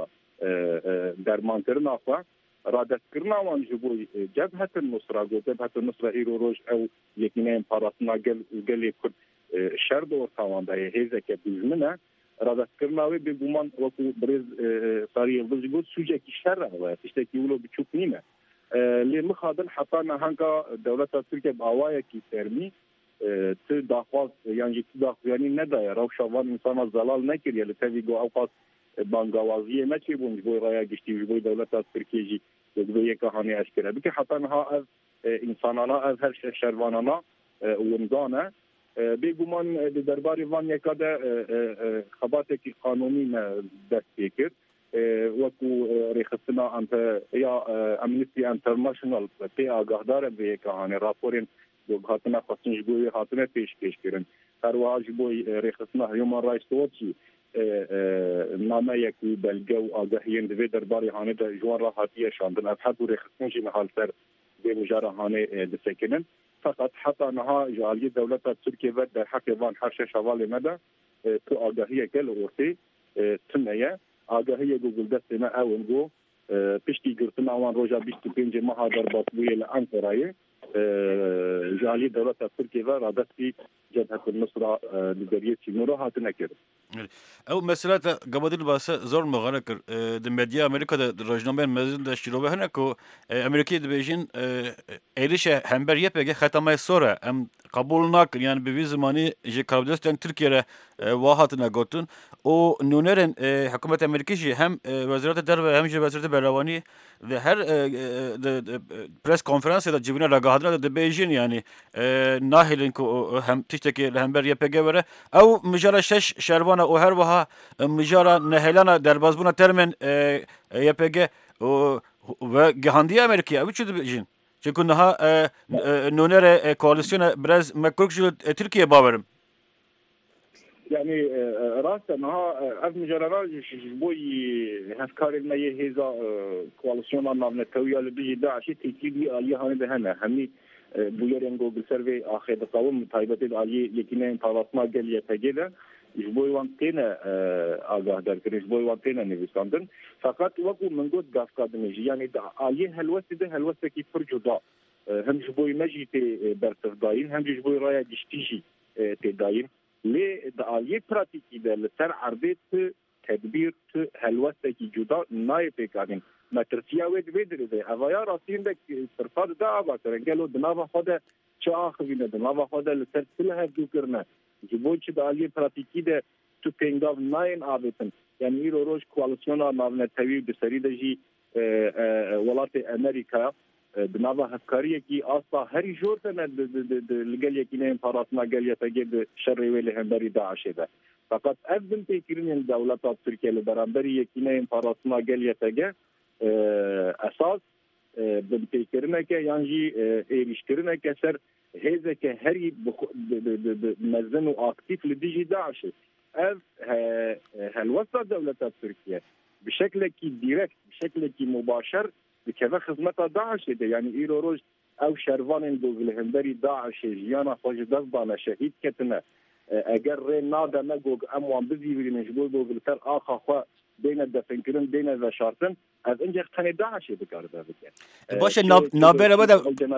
درمان کرنا خوا رادت کرنا وان جبوه جبهه النصره جبهه النصره ایرو روز او یکینه پاراتنا گلی کرد شرد و تاوانده هیزه که بیزمنه رادت کرناوی به گمان وقت برز ساری یلدز بود سوژه کی شر و تشتکی ولو بچوک نیمه لی مخادن حتی نهانگا دولت ترکیه باوای کی فرمی ت داخل یعنی داخلی نداره رو شوان انسان زلال نکریه لطفی گو اوقات بانگوازی نچی بونج بوی رایا گشتی بوی دولت ترکیه جی دوی کهانی اشکره بکه حتی نها از انسانانا از هر شروانانا وندانه بگمان درباره وان یکاده خباتی قانونی دست کرد وکو ریخستنا انت یا امنیستی انترنشنال پی آگاه داره به کهانی راپورین دو هاتنا خاصنش بوی هاتنا پیش کردن هرواج بوی ریخستنا هیومن رایتس واچی نامه یکی بلگه و آگاهی دوی درباره هانه در جوان را هاتیه شاندن از حد و ریخستنشی نحال سر به مجاره هانه دسکنن فقط حتی نها جالی دولت ترکیه و در حق وان هر شوال مده تو آگاهی کل ورتی تنیه آگاهی گوگل دست ما اونگو پشتی گرتنا وان روزا 25 ماه در باسبوی الانقره جالی دولت ترکیه و رادستی جبهه النصره لدریه تیمورا هاتنه کرد
او مسئله قبادل باسه زور مغانه کر د مدیا امریکا د روزنامه مزن د شروع هنه کو امریکا د بیژن ایلیش همبر یپگه ختمه سوره ام قبول ناکر yani bir zamanı je Kurdistan Türkiye'ye vahatına gotun o nuneren hükümet Amerika'yı hem Vezirat-ı Derve hem je Vezirat-ı Beravani ve her press konferansı da cibine ragahadına da Beijing yani nahilin ko hem tişteki hember YPG vere ev mijara şeş şervana o her vaha mijara nehelana derbazbuna termen YPG ve gehandiye Amerika'ya üçü Beijing çünkü daha nunere koalisyona biraz mekrukçu Türkiye bavarım.
Yani rastın ha ev mücadele boy hafkarın meyi heza koalisyonlar navne tevyalı bir daşi teklifi aliye hani de hene hemi bu yerin Google survey ahirde kavum taybeti aliye yekine palatma geliye tegele boy vantene agah derkiriz boy vantene nevistandın fakat vaku mengod gafkadınıcı yani da aliye helvesi ki pırcuda hem boy mecite bertefdayın hem boy raya diştiji tedayin لی دعایه پراتیکی در لسر عرضه تدبیر هلوسته جدا نایب کردن مترسیه ویدریده اویا راستین ده سرفاد ده آبا کرن گلو دناوا خود چه آخوینه دناوا خود لسر سله هدو کرنه جبوی چه دعایه پراتیکی ده تو پینگاو ناین آبتن یعنی ایرو روش کوالسیونا ناونه تویب بسری ده جی ولات امریکا بنابه هفکاریه کی اصلا هری جورت نه لگل یکینه امپاراتنا گل یتگید شر ویلی هنبری داعشه ده فقط افضل تکرین دولت ترکیه لبرانبری یکینه امپاراتنا گل یتگه اساس بن تکرینه که یعنی ایریشکرینه که سر هیزه که هری مزن و اکتیف لدیجی داعشه اف هلوسط دولت ترکیه بشکل کی دیرکت بشکل کی مباشر بکه خدمت داعش ده یعنی ایرو روز او شروان گوگل هندری داعش جیانا خوش دزبانه شهید کتنه اگر ری ناده نگوگ اموان بزیورینش بو گوگل تر آخا خواه بین دفن کرن بین و شارتن از اینجا تنه داعش بکار ده بکن
باشه نابره بده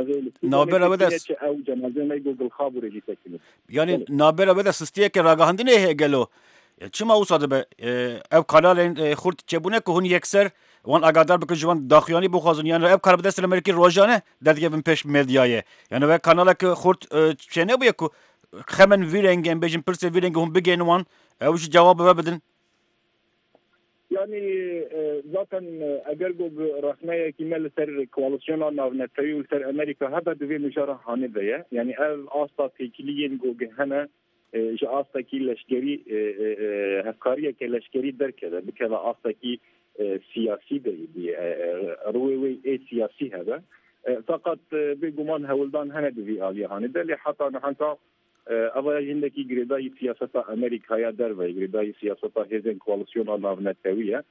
او جنازه می گوگل خابوره جی تکنید
yani nabere bede sistiye ke ragahandine hegelo çima usadı be ev kanalin xurt çebune ko hun yekser وان اگادار بکن جوان داخیانی بخوازن یعنی اب کار بدست امریکی روزانه دادگیم پیش مدیایه یعنی و کانال که خورد چنه بیا کو خمن ویرنگن بجن پرسه ویرنگ هم بگین وان اوش جواب بدن
yani zaten eğer bu rasmiye kimel ser koalisyona navnetayı ser Amerika hada dve müjara hanede yani ev asla tekiliyen go gehane ji astekî leşkerî hevkariyeke leşkerî derkeve bikeve astekî siyasî de rûyê wê ê siyasî hebe fakat bêguman hewildan hene di vî aliyê hanê de lê heta nihanka evaya jindekî girêdayî siyaseta Amerîkaya derve girêdayî siyaseta hêzên koalisyona navnetewî ye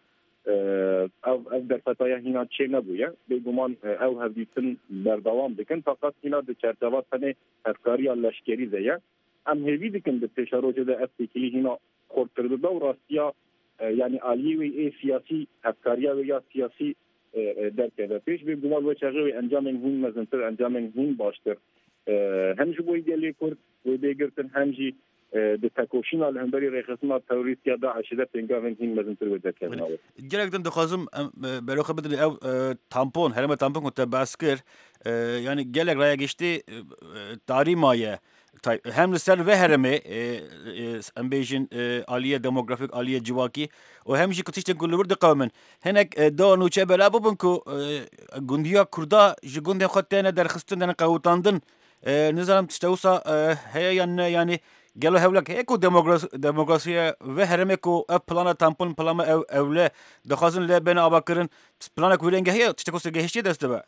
ev derfetaya hîna çê nebûye bêguman ew hevdîtin berdewam dikin fakat hîna di çerçeva tenê hevkariya leşkerî de ye em hêvî dikin di pêşa rojê de ev têkilî hîna xortir dide û rastiya yani aliyê wê ê siyasî hevkariya wê ya siyasî derkeve pêş bêguman wê çaxê wê encamên hûn mezintir encamên hûn baştir hem ji bo gelê Kurd wê bêgirtin hem jî di tekoşîna li hemberî rêxistina terorîstiya Daişê de pêngavên hîn mezintir wê derkevin awe
gelek din dixwazim beroxe bidin ew tampon herêma tampon ku te behs kir yani gelek raya geştî tarî maye hem li ser ve heremê em bêjin aliye demografik aliye civakî û hem jî tiştên ku li wir diqewmin hinek da nûçe bela bibin ku gundiya Kurda ji gundên xwe têne derxistin têne qewitandin nizanim tişte wisa heye yan ne yani gelo hewlek heye ku demokrasiye ve heremê ku ev plana tampon plana ewle dixwazin lê bêne avakirin planek wî rengê heye tiştek wisa gehiştiye dest dibe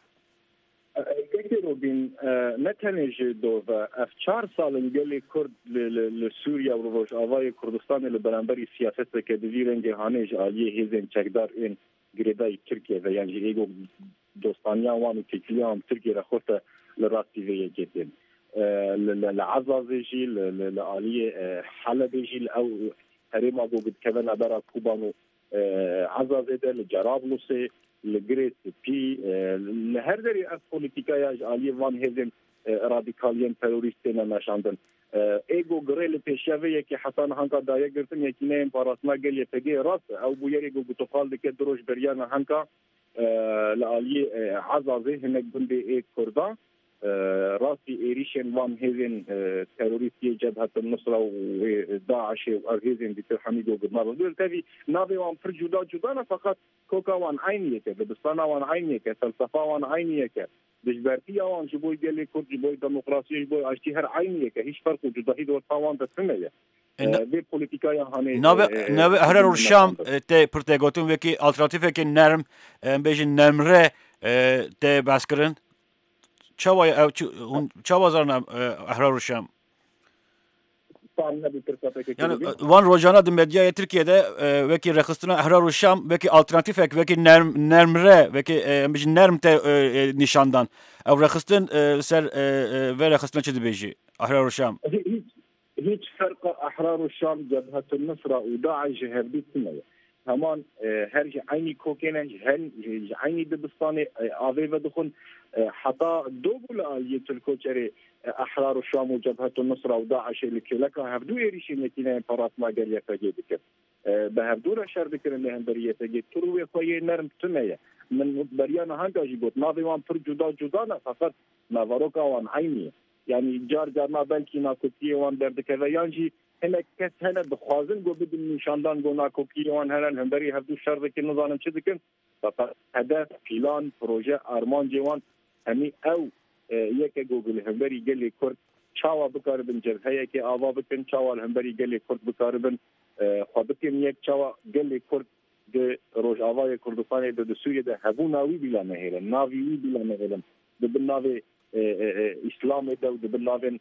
Robin ne tenê ji dove ev 4 salên gelê Kurd li Sûriya û Rojavayê Kurdistanê li beramberî siyaseteke di vî rengê hanê ji aliyê hêzên çekdar ên girêdayî Tirkiye ve yan jî êgo dostaniya wan û têkiliya wan Tirkiye re xwe te li rastî vê yekê tên li Ezazê jî li aliyê Helebê jî li ew herêma gotdikeve nebera Kuban û Ezazê de li Cerablusê li girê spî li her derê ev polîtîkaya ji aliyê van hêzên radîkaliyên terorîst têne meşandin êgo girê li pêşiya vê yekê heta nihanka daye girtin yekîneyên parastina gel YPG rast ew bû yerê gotoqal dike di roj beriya nihanka li aliyê Ezazê hinek gundê ê Kurda rastî êrişên van hêzên terorîstiyê Cebhetin Nusra û Daişê û ev hêzên dîtir hemî gogirma bin tevî navê wan pir cuda cuda ne fakat koka wan aynî yek e dibistana wan aynî yek e felsefa wan aynî yek e dijbertiya wan ji bo gelê Kurd ji bo demokrasiyê ji bo aştî her aynî yek e hiç fark û cudahî dorta wan de tune ye vê polîtîkaya hanê
navê Ehrer û Şam tê pir tê gotin wekî alternatîfekê nerm em bêjin nermre tê behs kirin çawa ew çawa zarna Ehrer û Şam yani van rojana di medyaya Tirkiye'de vekî rexistina Ehrer û Şam vekî alternatîfek vekî nermre vekî em bêjin nerm te nîşandan ew rexistin ser vê rexistina çi dibêjî Ehrer û Şam
hiç ferqa Ehrer û Şam Cebhetin Nusra û Daişê ji hevdî tune ye heman her ji aynî kokêne ji aynî dibistanê avê vedixwin heta dobû li aliyê Tirkoçerê Ehrer û Şam û Cebhetin Nusra û Daişê li kêleka hevdû êrişên yekîneyên parastina gel YPG dikin bi hevdû re şer dikirin lê hemberî YPG tur wê xwe yê nerm tune ye min beriya nihanka jî got navê wan pir cuda cuda ne fakat navaroka wan aynî ye yani car carna belkî nakokiyê wan derdikeve yan jî hinek kes hene dixwazin got bidin nîşandan got nakokiyê wan hene hemberî hevdû şer dikin nizanim çi dikin fakat hedef plan proje armancê wan hemî ew yeke got li hemberî gelê Kurd çawa bikaribin cebheyekê ava bikin çawa li hemberî gelê Kurd bikaribin xwe bikin yek çawa gelê Kurd di Rojavayê Kurdistanê de di Sûriyê hebûna wî bîla nehêlin navî wî bîla nehêlin dibin navê İslamê de dibin navên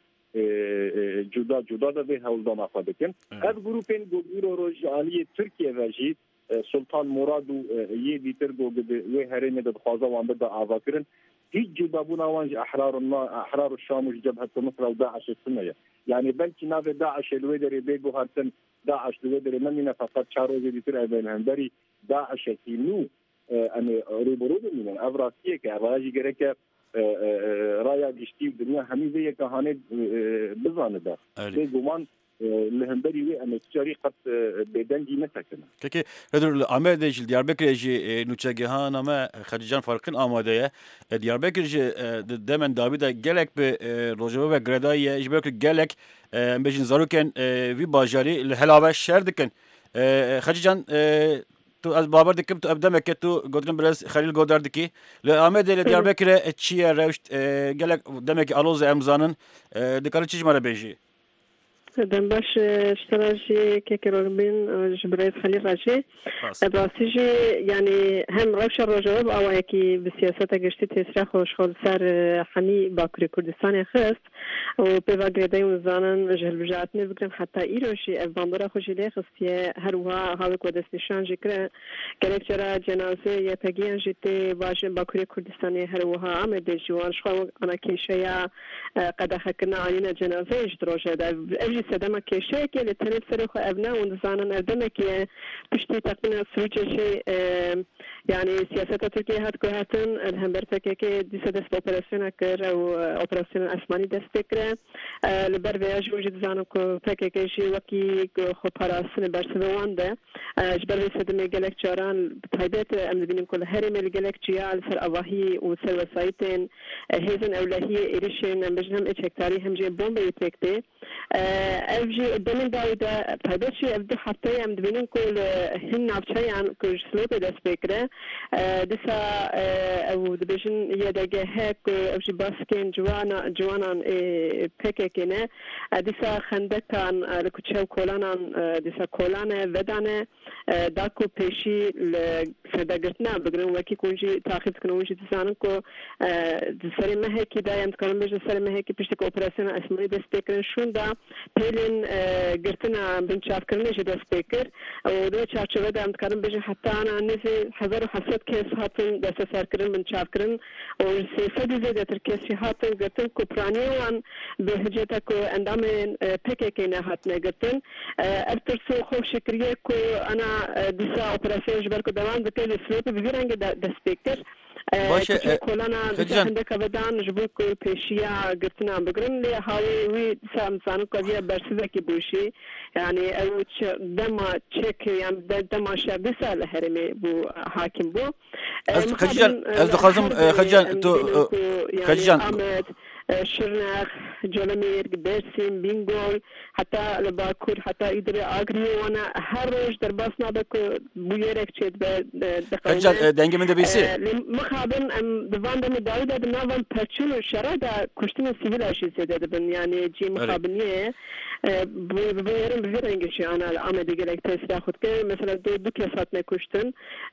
cuda cuda da vê hewldana xwe dikin ev grûpên gotîro roj aliyê Tirkiye ve jî Sultan Murad û yê dîtir got wê herêmê de dixwaza wan bide avakirin hiç cudabûna wan ji Ehrer û Şam û ji Cebhetin Nusra û Daişê tune ye yani belkî navê Daişê li wê derê bêguhartin Daeş li wê derê nemîne fakat çar rojê dîtir ev ên hemberî Daişekî nû em ê rûbirû bimînin ev rastiyek e evaya jî gerek e raya giştî dunya hemî vê yeke hanê bizanide bêguman li hemberî wê em ê ticarî qet bêdengî nesekin
peki redur Amedê jî Diyarbekirê jî nûçegehana me Xedîcan Farkin amade ye Diyarbekir jî demen davî de gelek bi rojava ve girêdayî ye ji ber ku gelek em bêjin zarokên vî bajarî li helave şer dikin Xedîcan tu ez bawer dikim tu ev demeke tu gotin biraz Xelîl Godar dikî li Amedê li Diyarbekirê çi ye rewşt gelek demekî alozê em zanin dikare çi ji me re bêjî
باش اشتراجي كيكروبين جبريل خليل راجي براسيجي يعني هم روش الرجوب او اكي بالسياسة قشتي تسرا خوش خول سر حني باكوري كردستان خست و بيفا غريدي وزانن جهل بجاتني بكرن حتى ايروشي افاندورا خوشي لي خستيه هروها هاوك ودس نشان جكرا قالك جرا جنازه يتاگيان جيتي باش باكوري كردستاني هروها ام دي جوان شخو انا كيشيا قد حكنا علينا جنازه اجدروجه ده سدما كيشي كي لتنف سرخ ابناء ونزانن ادمه كي بشتي تقنا سويتش شيء يعني سياسه تركيا هات كهاتن الهمبرتا كي دي سدس اوبراسيون كر او اوبراسيون اسماني دستكره لبر فياج وجد زانو كو تكي شي وكي خو باراسن برسلوان ده جبر سدما جالك جاران بتايبت ام بين كل هرم الجالك جيال سر اواهي وسر وسايتين هيزن اولهي اريشن بجنم اتشكتاري هم جي بومب يتكتي أفجي قدام داودا بهذا أبدو حتى يوم دبينين كل هن عبشي عن كل سلوك ده سبيكره دسا أو دبيجن يدقى هيك أفجي باسكين جوانا بيكيكينه دسا خندكان لكتشاو كولانا دسا كولانا ودانه داكو بيشي لفدقتنا بقرن وكي كونجي تاخذ كنونجي تسانكو دساري ما هيك دا يوم تكلم بيجي دساري ما هيك بيشتكو أوبراسيون اسموني ده سبيكره شون دا پیلن گرتنا بنچاف کرنے جدا سپیکر و دو چارچوبه دام کارم بجن حتی انا نزی 1700 کیس هاتن دست سر کرن بنچاف کرن و 300 زیاده کیس هاتن گرتن کوپرانیوان به هجتا کو اندام پکیکی نه هاتنه گرتن ارترسو خو شکریه کو انا دسا اپراسیون جبر کو دوام بتل سلوت بگیرنگ دست سپیکر
باشه
خجان بدان جبوك بيشيا قلتنا بقرن لي هاوي وي سامسان قضيه برسده كي بوشي يعني او دما تشيك يعني دما شابسه لهرمي بو حاكم بو
خجان از خازم خجان تو خجان
شرناخ جولمير برسيم بينغول حتى لباكور حتى يدري اغري وانا هروج درباسنا بك بويرك تشد
خجان دنگ من دبيسي
مخابن ام بفاندم داودا بنافن باتشون شرادا كشتن سيفيل اشيزه دبن يعني جي مخابنيه بويرن بفيرنجشي انا العمد جلك تسرا خد مثلا دو كيسات كشتن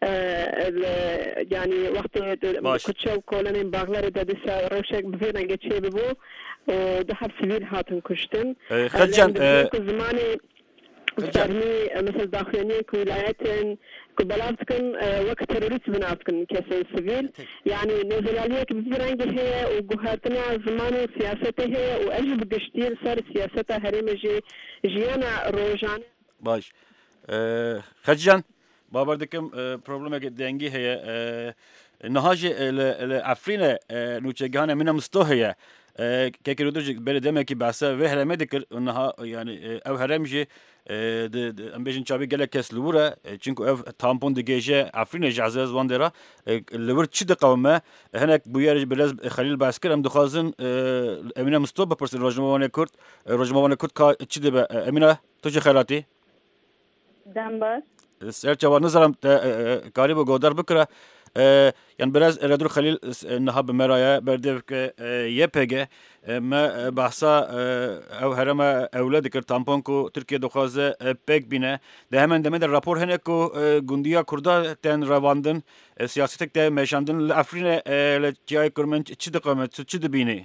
يعني وقت كتشو كولن باغلر ددسا روشك بفيرنجشي ببو ودحب سيفيل هاتن كشتن
خجان
زماني دارمي مثل داخلية كولايات كبلاتكن وقت تروريست بناتكن كسي سيفيل يعني نزلالية كبيرانجي هي وجهاتنا زمان سياسته هي وأجب قشتير صار سياسته هرمجي جيانا روجان
باش خجان بابردكم بروبلم دنگي هي نهاجي العفرينة نوتشجانا من مستوهية كي رودج بلدمه كي باسا وهرمه دكر انها يعني او هرمجي ام بيجن چابي گله کس لورا چونكو اف تامپون دگيجه عفرين جعزاز واندرا لور چي دقومه هناك بوير بلاز خليل باسكر ام دخازن امينه مستوب بپرس رجموان كرد کا چي دبه امينه توجي خيراتي
دمبر
سرچوا نظرم قريب گودر بكره يعني براز ردور خليل نهاب مرايا بردك يبهجه ما بحثا او هرما اولاد كر تامپونكو تركيا دخوازه بيك بينه ده hemen demed rapor heneko gundiya kurda ten ravaندن siyasetek de meşandın Afrine le cay kurmen çi de qamet çi de bini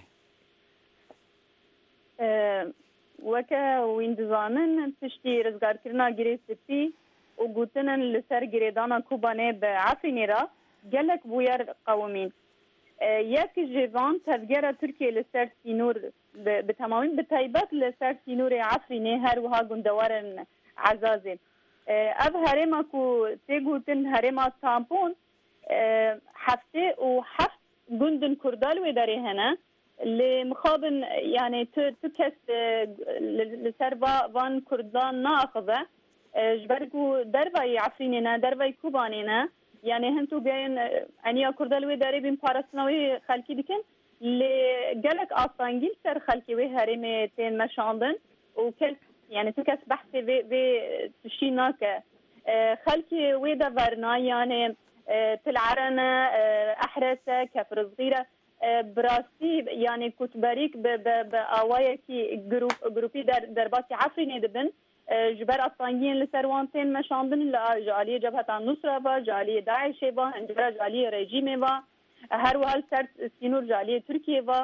وكا وين دزانن تشتي رزقار كرنا جريسبي وقوتنا لسر جريدانا كوباني بعفينيرا جلك بوير قومين ياك جيفان تفجير تركيا لسر سينور بتمامين بتايبات لسر سينور عفريني هر وها قندوارن عزازي اف هرما كو تيغوتن هرما تامبون حفتي وحفت قندن كردال ويداري هنا لمخابن يعني تكس لسر وان كردان ناخذه جبركو دربای عفرینینا دربای کوبانینا یعنی هنتو بیاین انیا کردلوی داری بین پارسناوی خلکی دیکن لجلك آسانگیل سر خلکی وی هرم تین مشاندن و کل یعنی تو کس بحثی وی تشی ناکه خلکی وی دا ورنا یعنی تلعرنا احرسه کفر صغیره براستی یعنی کوتبریک به آوایی که گروپی در باسی عفرینه دبن جبر افغانیین لسروانتین مشاندن لجالی جبهت النصره و جالی داعش و هنجبر جالی رژیم و هر وحال سر سینور جالی ترکیه و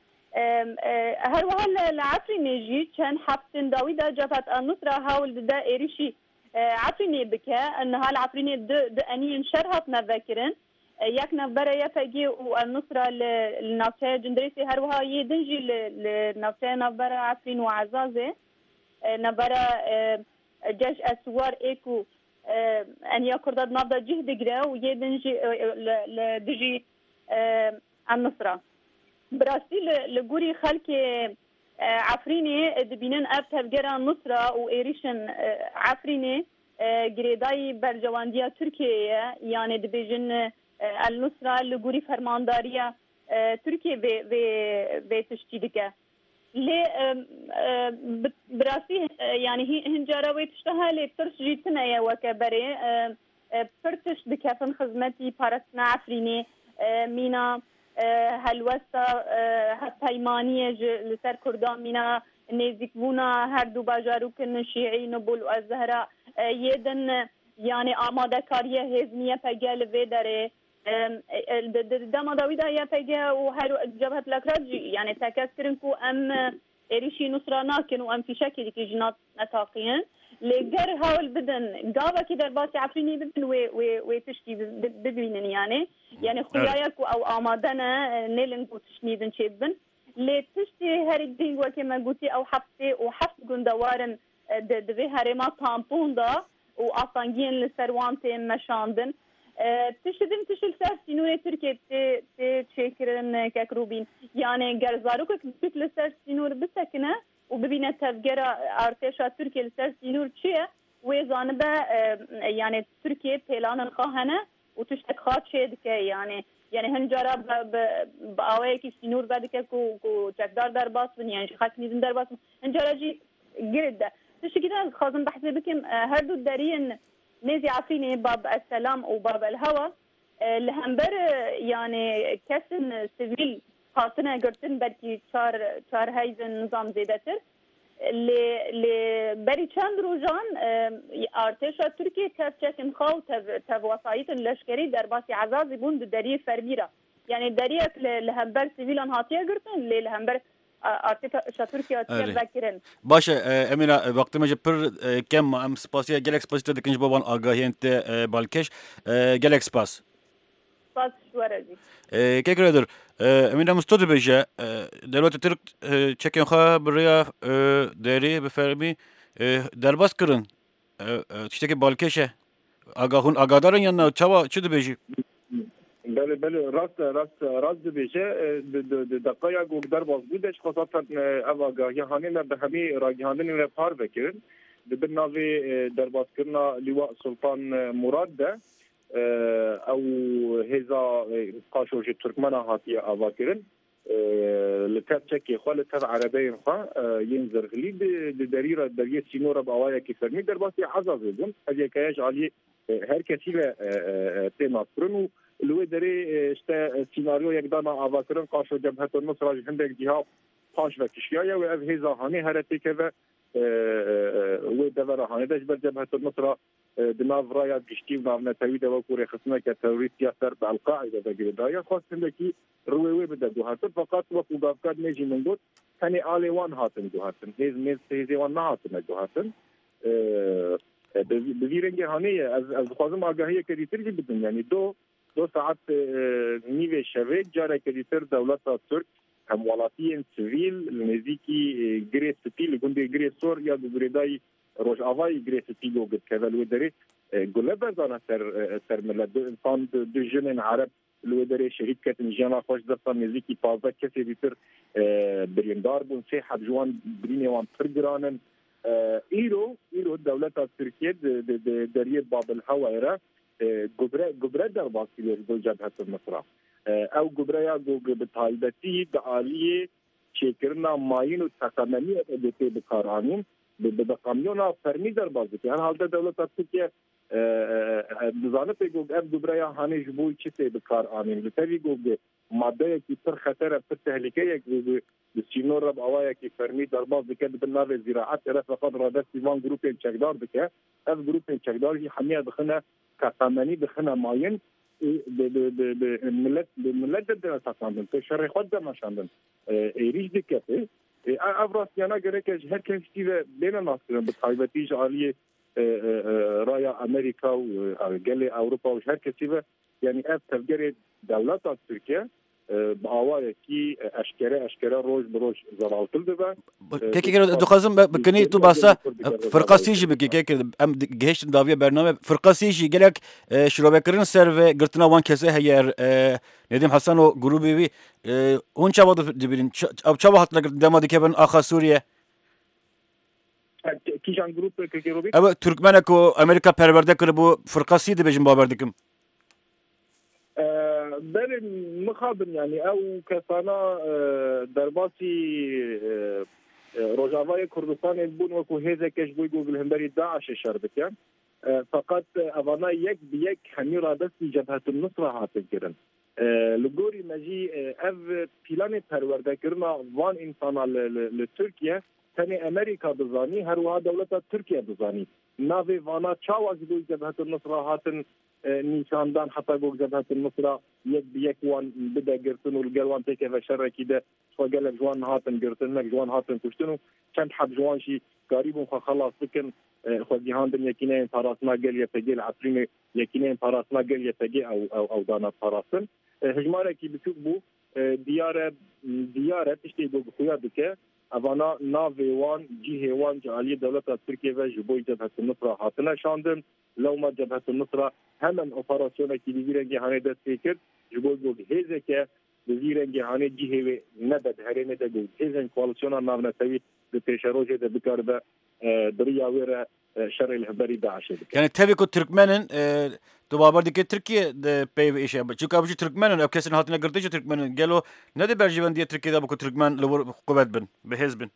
هر وحال لعفرینه جی چند حفتن داوی دا جبهت النصره هاول دا ایریشی عفرینه بکه انها العفرینه د انین شرحت نذاکرن یک نفر یفگی و النصره لنافته جندریسی هر وها یدنجی لنافته نفر عفرین و عزازه نفر جش اسوار ایکو انیا کرداد نافده جهد گره و یدنجی لدجی النصره براستی لگوری خلق عفرینه دبینن اب تفجر النصره و ایریشن عفرینه گریدای برجواندیا ترکیه یعنی دبیجن النصره لگوری فرمانداریا ترکیه به تشکیلکه لی براستی یعنی هنجاره وی تشتها لی پرس جیتنه یا وکبره پرتش دکفن خدمتی پارستنا عفرینه مینا هلوستا پیمانی لسر کردان مینا نزدیک بونا هر دو باجاروکن شیعی نبول و الزهراء یدن یعنی آماده کاری هزمیه پگل وی داره دما داویدا یا پگه و هر جبهت لکراج یعنی تکس کرن کو ام ایریشی نصره ناکن و ام فی شکلی که جنات نتاقین لگر هاول بدن قابا که در باسی عفرینی بدن و تشتی ببینن یعنی خویایک او آمادنه نیلن کو تشنیدن چه ببن لی تشتی هر دین و که من گوتی او حفت گندوارن دوی هرما تامپون دا و آفانگین لسروانت مشاندن تشدن تشل سر سینور ترکیه تشکرن ککروبین یعنی گرزاروک که لسر سینور بسکنه و ببینه تفجر ارتشا ترکیه لسر سینور چیه و زانبه یعنی ترکیه پیلان خواهنه و تشتک خواد شد که یعنی هنجارا با آوه که سینور بده که کو چکدار در باس بن یعنی خاک نیزن در باس هنجارا جی گرده تشکیده خواستم بحثه بکم هر دو دارین نزي عفريني باب السلام وباب الهوى لهمبر يعني كسن سيفيل خاصنا قرتن بدي شار هايزن نظام زيدتر لبري چند روزان ارتشا تركيا تفشكن خاو تفوصايت اللشكري در باسي عزازي بون دريه فرميرا يعني دريه لهمبر سيفيلان هاتيه قرتن لهمبر ارتشا تركيا تذكرن
باشه امینا وقتی مجه پر کم ام سپاسیا گلکس پاس تدکنج بابان آگاهیت بالکش گلکس پاس
شوارزی
که کردر امینا مستود بشه دولت ترک چکن خواه بریا داری بفرمی درباس کرن تشتکی بالکشه آگاهدارن یا نه چه بشه
بله راست بشه دقایق گودر باز بودش خاصتا آگاهی هانه به همه راگهاندن و پار بکرن به ناوی درباز کرنا لیوا سلطان مراد ده او هزا قاشوش ترکمن هاتی آوا کرن لتاب چکی خواه لتاب عربی خواه ین زرغلی دریره دریه سینور باوایی که فرمی درباسی عزاز بودن از یکایش عالی هر کسی به تیمات کرن لوی دری است سیناریو یک دانا آواکران قاشو جبهت النصره هندک جهات پاش و کشیای و از هزاهانی هرتی که و دور هانی دش بر جبهت النصره دماغ رايات گشتی و نام نتوید و کوری خصمه که تروریستی سر به القاعده بگیره دایا خواستن که روی بده دوهاتن فقط وقت مدافعات نجی من بود هنی آلیوان هاتن دوهاتن هیزوان نهاتن دوهاتن بگیرنگه هانی از خوازم آگاهی که دیتر جی بدن یعنی دو ساعت نیوه شوه جاره که دیتر دولت ترک همولاتی سویل نزدیکی گری سپی لگنده گری سور یا گریدای روش آوای گری سپی لو گد که ولو داره گله بردانه سر ملت دو انسان دو جنن عرب لو داره شهید کتن جانا خوش دستان نزدیکی 15 کسی دیتر بریندار بون سه حد جوان برینوان پرگرانن ایرو دولت ترکیه دریه باب الهوا را گبره در باسی دو جبهت النصره او گبره یا به طالبتی دعالیه چکرنا ماین و تقامنی ادته بکارانیم به کامیونا فرمی در بازی که هر حالت دولت ترکیه نظانت گوگ اب گبره یا هانش بوی چیزی بکارانیم لطفی گوگ مادەیەکی پر خەتەرە پر تهلیکەیەک سینۆ ڕەب ئەوایەکی فەرمی دەرباز دکە بن ناوێ زیراعەت تەرە فقط ڕادەستی وان گروپێن چەکدار دکە ئەف گروپێن چەکداری هەمیە بخنە کەسامەنی بخنە ماین ملت دەدەنە تەساندن تۆ شەڕی خۆت دەمەشاندن ئێریش دکە ئەف ڕاستیانە گەرەکەش هەر کەستی بێنە ناسکردن بە تایبەتیش عالیە ڕایا ئەمریکا و گەلێ ئەوروپا و هەر کەسی بە یعنی ئەف تەفگەرێ دەوڵەتا تورکیا باوایەکی ئەشکەرە ڕۆژ بڕۆژ زەڵاوتر دەبە
دخوازم بکنی تو باسا فرقا سیجی بکی ام گهشت داویه برنامه فرقا سیجی گلک شروبکرین سر و گرتنا وان کسی هیر ندیم حسن و گروبی وی اون چه وقت دبیرین چه وقت لگرد دما دکبن آخا سوریه
کیجان گروپ که روبی
اما ترکمنه کو امریکا پرورده کرد بو فرقا سی دبیجن باوردکم
برن مخابن يعني او كسانا درباسي روجاوای کردستان بون وکو هزه کش بوی گوگل هندری داعش شربت يعني فقط اوانا یک بیک همی رادستی جبهت النصر حاصل کرن لگوری مجی اف پیلان پرورده کرنا وان انسانا لترکیه تنی امریکا بزانی هر وها دولتا ترکیه بزانی ناوی وانا چاواز بوی جبهت النصر حاصل نیشاندان حتی گوگ جبهت النصر یک بیک وان بده گرتن و الگلوان تیکه و شرکی ده فقال جوان هاتن گرتن نک جوان هاتن کشتنو چند حب جوانشی قریبون خلاص بکن خودی هاندن یکینه پاراسنا گل یتگل عصرین یکینه پاراسنا گل یتگی او دانا پاراسن هجماره کی بتوب بو دیاره تشتی گوگ خویا دکه اوانا ناویوان جیهوان جالی دولت ترکیه و جبوی جبهت النصر هاتنه شاندن لو ما جبهت النصر همان اپراسیون کی دیرنگی هانه دست کرد جبوی گوگ هزه که دیرنگی هانه جیهوی نبد هرینه ده گوگ هزن کوالسیون ناونتوی به پیش روزه ده بکار به دریا ویره شر الهبری داعش
yani tabii ki Türkmenin dubabardaki Türkiye de pey ve işe çünkü abici Türkmenin ökesin hatına girdiği Türkmenin gelo ne de berjiven diye Türkiye'de bu Türkmen kuvvet bin be hezbin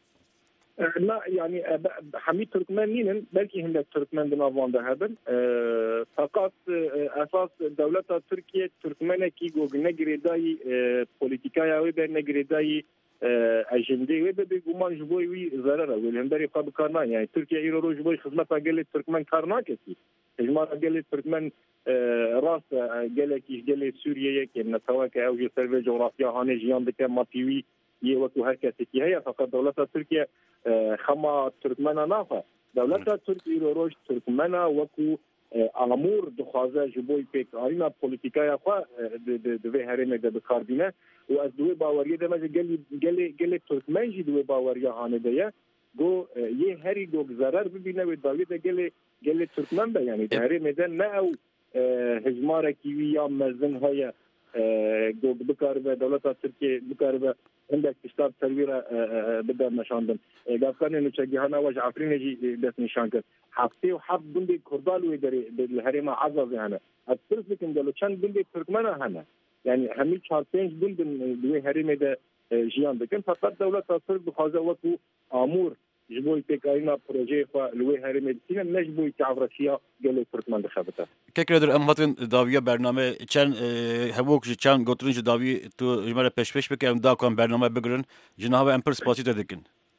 لا يعني حميد تركمانين بلكي هم تركمان بنافوان دهبن فقط اساس دولة تركيا تركمانه كي جوج نجري داي بوليتيكايا وبين نجري داي اجندي وبين جمان جبوي وي ضرره والهندري قاب كارنا يعني تركيا يرو جبوي خدمه قال تركمان كارنا كسي اجماع قال تركمان راس قال كي قال سوريا كي نتواك او سيرفي جغرافيا هاني جيان دك مافيوي يوتو هكذا هي فقط دولة تركيا خما تركمانا نافا دولة تركيا روج تركمانا وكو امور دخوازه جبوي بيك ارينا بوليتيكايا خو د هرمه د بخاردينه و از دوی باوریه ده مجه گلی ترکمن جی دوی باوریه هانه ده گو یه هری گو ضرر ببینه و داوی ده گلی ترکمن به یعنی ده هرمه ده نه او هجماره کیوی یا مزن های گو بکار به دولت ترکیه بکار به عندك كتاب ترويره بدا نشاندن قافكان انه تشجيهنا وجه عفرين يجي دس نشان كر حقتي وحب بندي كردال ويدري بالهرمه عزز يعني الترك لكن قالوا كان بندي تركمنه هنا يعني همي چارتنج بندن دوی هرمه ده جيان دكن فقط دولة ترك بخازه وكو امور جبوي تكاينا بروجي فلوي هرمه دي نجبوي تعرفيا قالوا تركمان دخبته
Tekrar emhatın daviye bername çen hevok çen götürünce davi tu jmara peş bekem da kan bername bigrin jinaha emper spasi dedekin.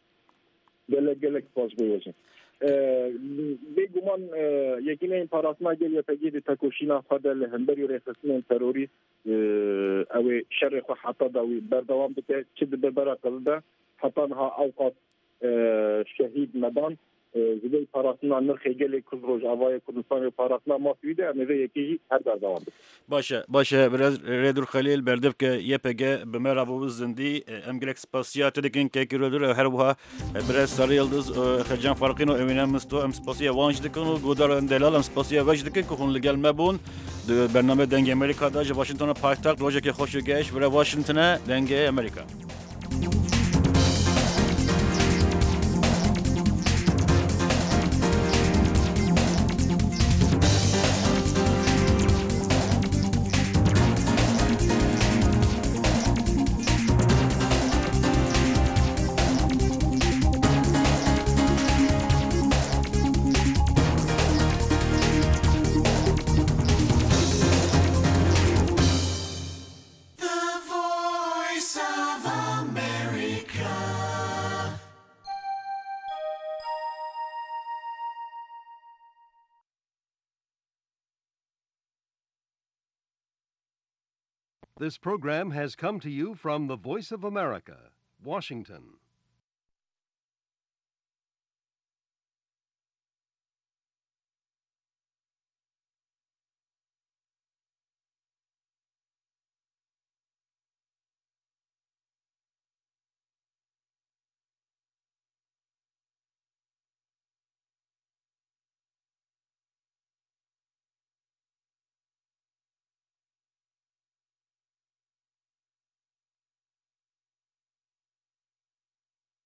Gelek pas boyacak. بگمان یکی نه این پاراسما گلیه تجید تکوشینا خدال هندری رئیسین تروریست او شر خو حتی داوی بردوام بکه چه به برکل ده حتی ها اوقات شهید مدان زیبای پاراسما نرخی گلی کزروج آوای کردستان پاراسما مافیده امیده یکی هر بردوام بکه.
باشه biraz Redur Khalil berdef ke YPG bimera bu zindi emgrek spasiya tedekin ke kirodur her buha biraz sarı yıldız xercan farkino eminem musto em spasiya vanj dikunu godar delal em spasiya vaj dikin ku hun gelme bun bername denge Amerika'da Washington'a paytaxt roja ke hoş geş ve Washington'a denge Amerika.
The
This program has come to you from the Voice of America, Washington.